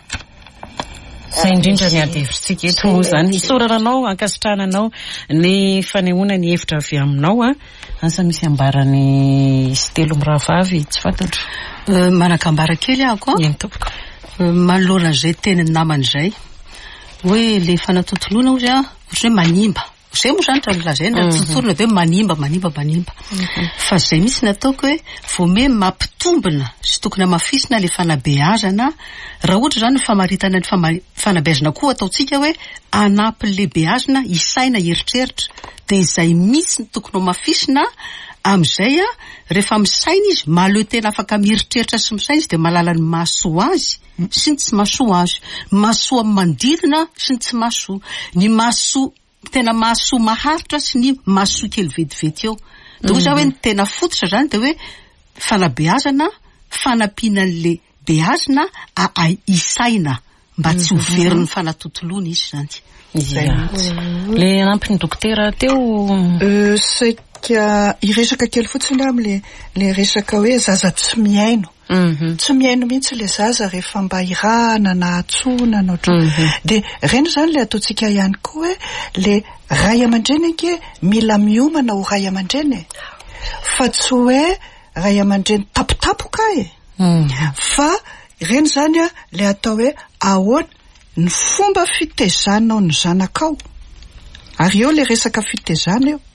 A: Sa indrindra ny adevitsika eto zany isoraranao ankasitrananao ny fanehoana ny hevitra avy aminao a asa misy ambarany sy telo miravavy tsy fantatro.
C: Manakambara kely ako manoloana zay teniny namany zay hoe le fanatontoloana ozy a ohatry hoe manimba zay moa zany raha milazaina tontolona de manimba manimba manimba fa zay misy nataoko hoe vome mampitombina sy tokony amafisina le fanabeazana raha ohatra zany famaritana ny fanabeazana koa ataotsika hoe anampy le beazana isaina eritreritra de izay misy ny tokony amafisina amizay a rehefa misaina izy maleo tena afaka mieritreritra sy misaina izy de malala ny mahasoa azy sy ny tsy mahasoa azy mahasoa amin'ny manodidina sy ny tsy mahasoa ny mahasoa tena mahasoa maharitra sy ny mahasoa kely vetivety eo de ozy hoe ny tena fototra zany de hoe fanabeazana fanampiana le beazana a isaina mba tsy ho veriny fanatontoloana izy zany.
A: Le anampy ny dokotera teo
D: saika iresaka kely fotsiny amle le resaka hoe zaza tsy miaino. Tsy miaino mihitsy le zaza rehefa mba irana na atsona na ohatran de reny zany le ataotsika ihany koa hoe le ray aman-dreny anke mila miomana ho ray aman-dreny fa tsy hoe ray aman-dreny tapotapoka e fa reny zany a le atao hoe ahoana ny fomba fitezanao ny zanakao ary eo le resaka fitezana eo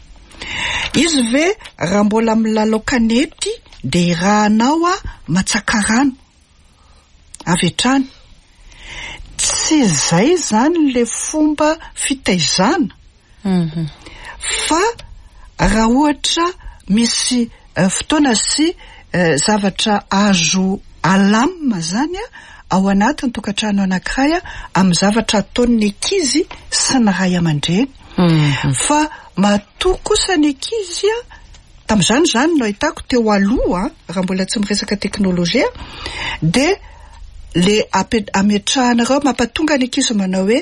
D: izy ve raha mbola milalao kanety de irahanao a matsaka rano avy hatrany tsy zay zany le fomba fitaizana fa raha ohatra misy fotoana sy zavatra azo alamina zany a ao anatin'ny tokantrano anankiray a amin'ny zavatra ataon'ny ankizy sy ny ray aman-dreny fa matoa kosa ny ankizy a tam'izany zany no ahitako teo aloha raha mbola tsy miresaka teknôlôjia de le ametrahanareo mampatonga ny ankizy manao hoe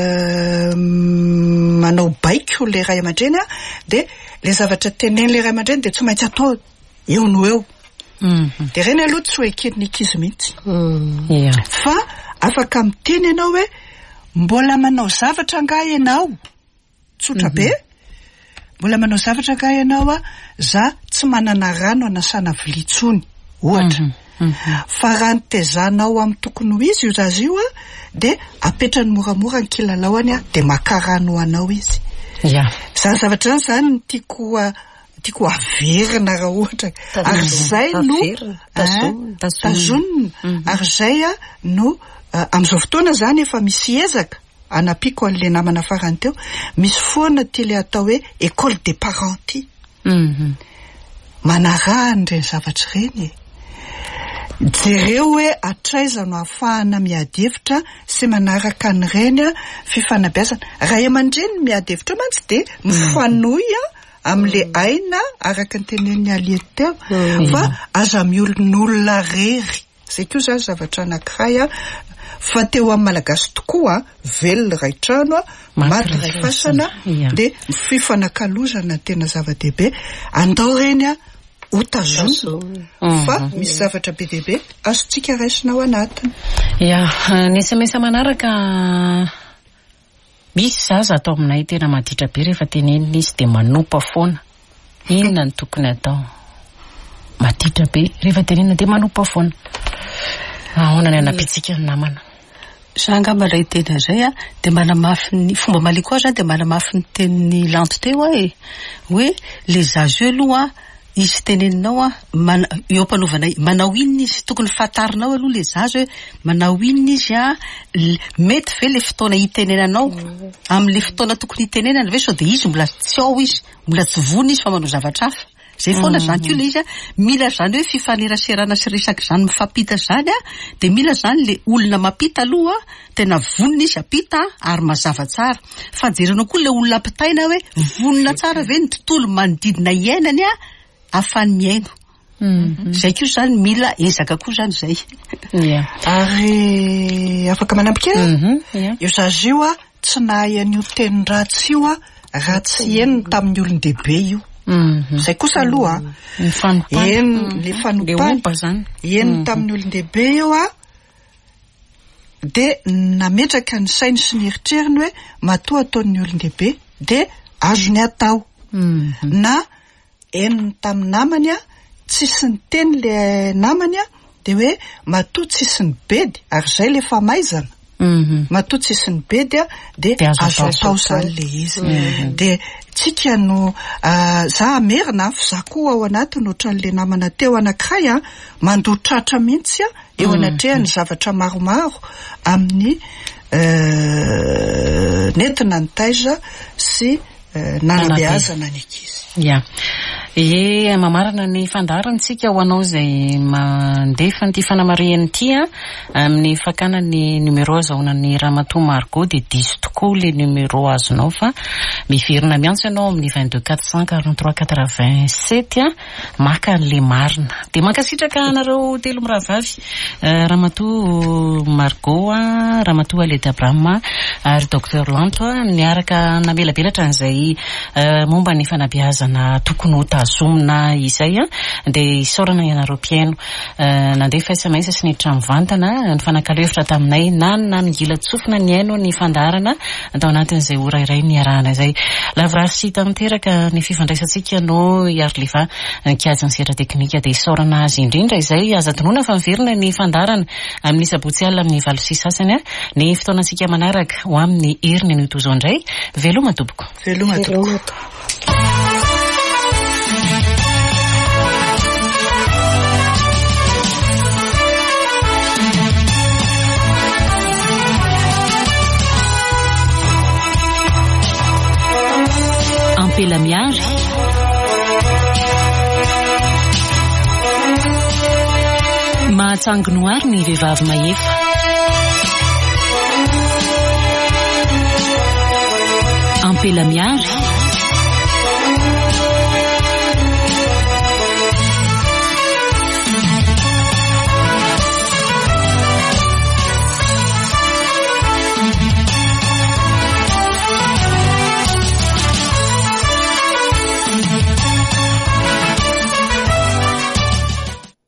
D: manao baiko le ray aman-dreny a de le zavatra teneny le ray aman-dreny de tsy maintsy atao eo no eo de reny aloha tsy hoe eken'ny ankizy mihitsy fa afaka miteny ianao hoe mbola manao zavatra nga ianao tsotra be mbola manao zavatra nga ianao a za tsy manana rano anasana vilitsony ohatra fa raha nitezanao amin'ny tokony ho izy io zazy io a de apetrany moramora ny kilalaoany a de maka rano anao izy zany zavatra zany zany tiako tiako averina raha ohatra ary zay no tazonina ary zay a no am'izao fotoana zany efa misy ezaka anapiko an'le namana farany teo misy foana ty le atao hoe école des parents ty manarahany reny zavatra reny jereo hoe atraiza no ahafahana miady hevitra sy manaraka ny reny a fifanabeazana ray aman-dreny miady hevitra mantsy de mifanohy a am'le aina araka ny tenen'ny aliety teo fa aza miolon'olona rery zay koa zany zavatra anankiray a fa teo amin'ny malagasy tokoa velona ray trano a maty ray fasana de fifanakalozana tena zava-dehibe andao reny a ho tazona fa misy zavatra be dehibe azotsika raisina ao anatiny.
A: Ya ny S M S manaraka misy zaza atao aminay tena maditra be rehefa tenenina izy de manopa foana inona ny tokony atao maditra be rehefa tenenina de manopa foana ahoana ny anapitsika ny namana
C: Sangamba ray tena zay a de manamafy ny fomba maliko zany de manamafy ny tenin'ny lanto teo hoe hoe les âgeux aloha izy teneninao a mana eo ampanovana manao inona izy tokony fatarinao aloha les âgeux manao inona izy a mety ve le fotoana hitenenanao am'le fotoana tokony hitenenana ve sao de izy mbola tsy ao izy mbola tsy vona izy fa manao zavatra hafa zay foana zany ko le izy a mila zany hoe fifaneraserana sy resaky zany mifampita zany a de mila zany le olona mampita aloha tena vonona izy apita ary mazava tsara fa jerenao koa le olona ampitaina hoe vonona tsara ve ny tontolo manodidina iainany a afany miaino zay ko zany mila ezaka koa zany zay
D: ary afaka manampy kely io zazy io a tsy nahay an'io teny ratsy io a raha tsy eniny tamin'ny olon-dehibe io zay kosa aloha eny le fanompana eniny tamin'ny olon-dehibe io a de nametraka ny sainy sy ny eritreriny hoe matoa ataon'ny olon-dehibe de azony atao na eniny tamin'ny namany a tsisy ny teny le namany a de hoe matoa tsisy ny bedy ary zay le famaizana matoa tsisy ny bedy a de azo atao zany le izy de tsika no za amerina fa za koa ao anatiny ohatran'le namana teo anankiray a mandotratra mihitsy a eo anatrehany zavatra maromaro amin'ny nentina ny taiza sy nanabeazana ny ankizy
A: ya e mamarana ny fandarantsika ho anao zay mandefa ny fanamariany ity a amin'ny fakanany numéro azahonany Ramatoa Margot de diso tokoa le numéro azonao fa miverina miantso ianao amin'ny vingt-deux quatre cent quarante-trois quatre-vingt-sept a maka le marina de mankasitraka anareo telo miravavy Ramatoa Margot a Ramatoa Aleda Abraham ary docteur Lanto niaraka namelabelatra an'izay momba ny fanabeazana tokony ho tazomina izay a de isaorana ianareo mpiaino nandefa S M S sy ny tramivantana ny fanakalevitra taminay na na migila tsofina ny aino ny fandarana atao anatin'izay ora iray niarahana izay lavrasy tanteraka ny fifandraisantsika no iarliva kiajy ny sera teknika de isaorana azy indrindra izay azatonona fa miverina ny fandarana amin'ny sabotsy alina amin'ny valo sy sasany a ny fotoanantsika manaraka ho amin'ny heriny ny tozo indray veloma tompoko
D: veloma tompoko
E: Ampela miary mahatsanginoary ny vehivavy mahefa Ampela miary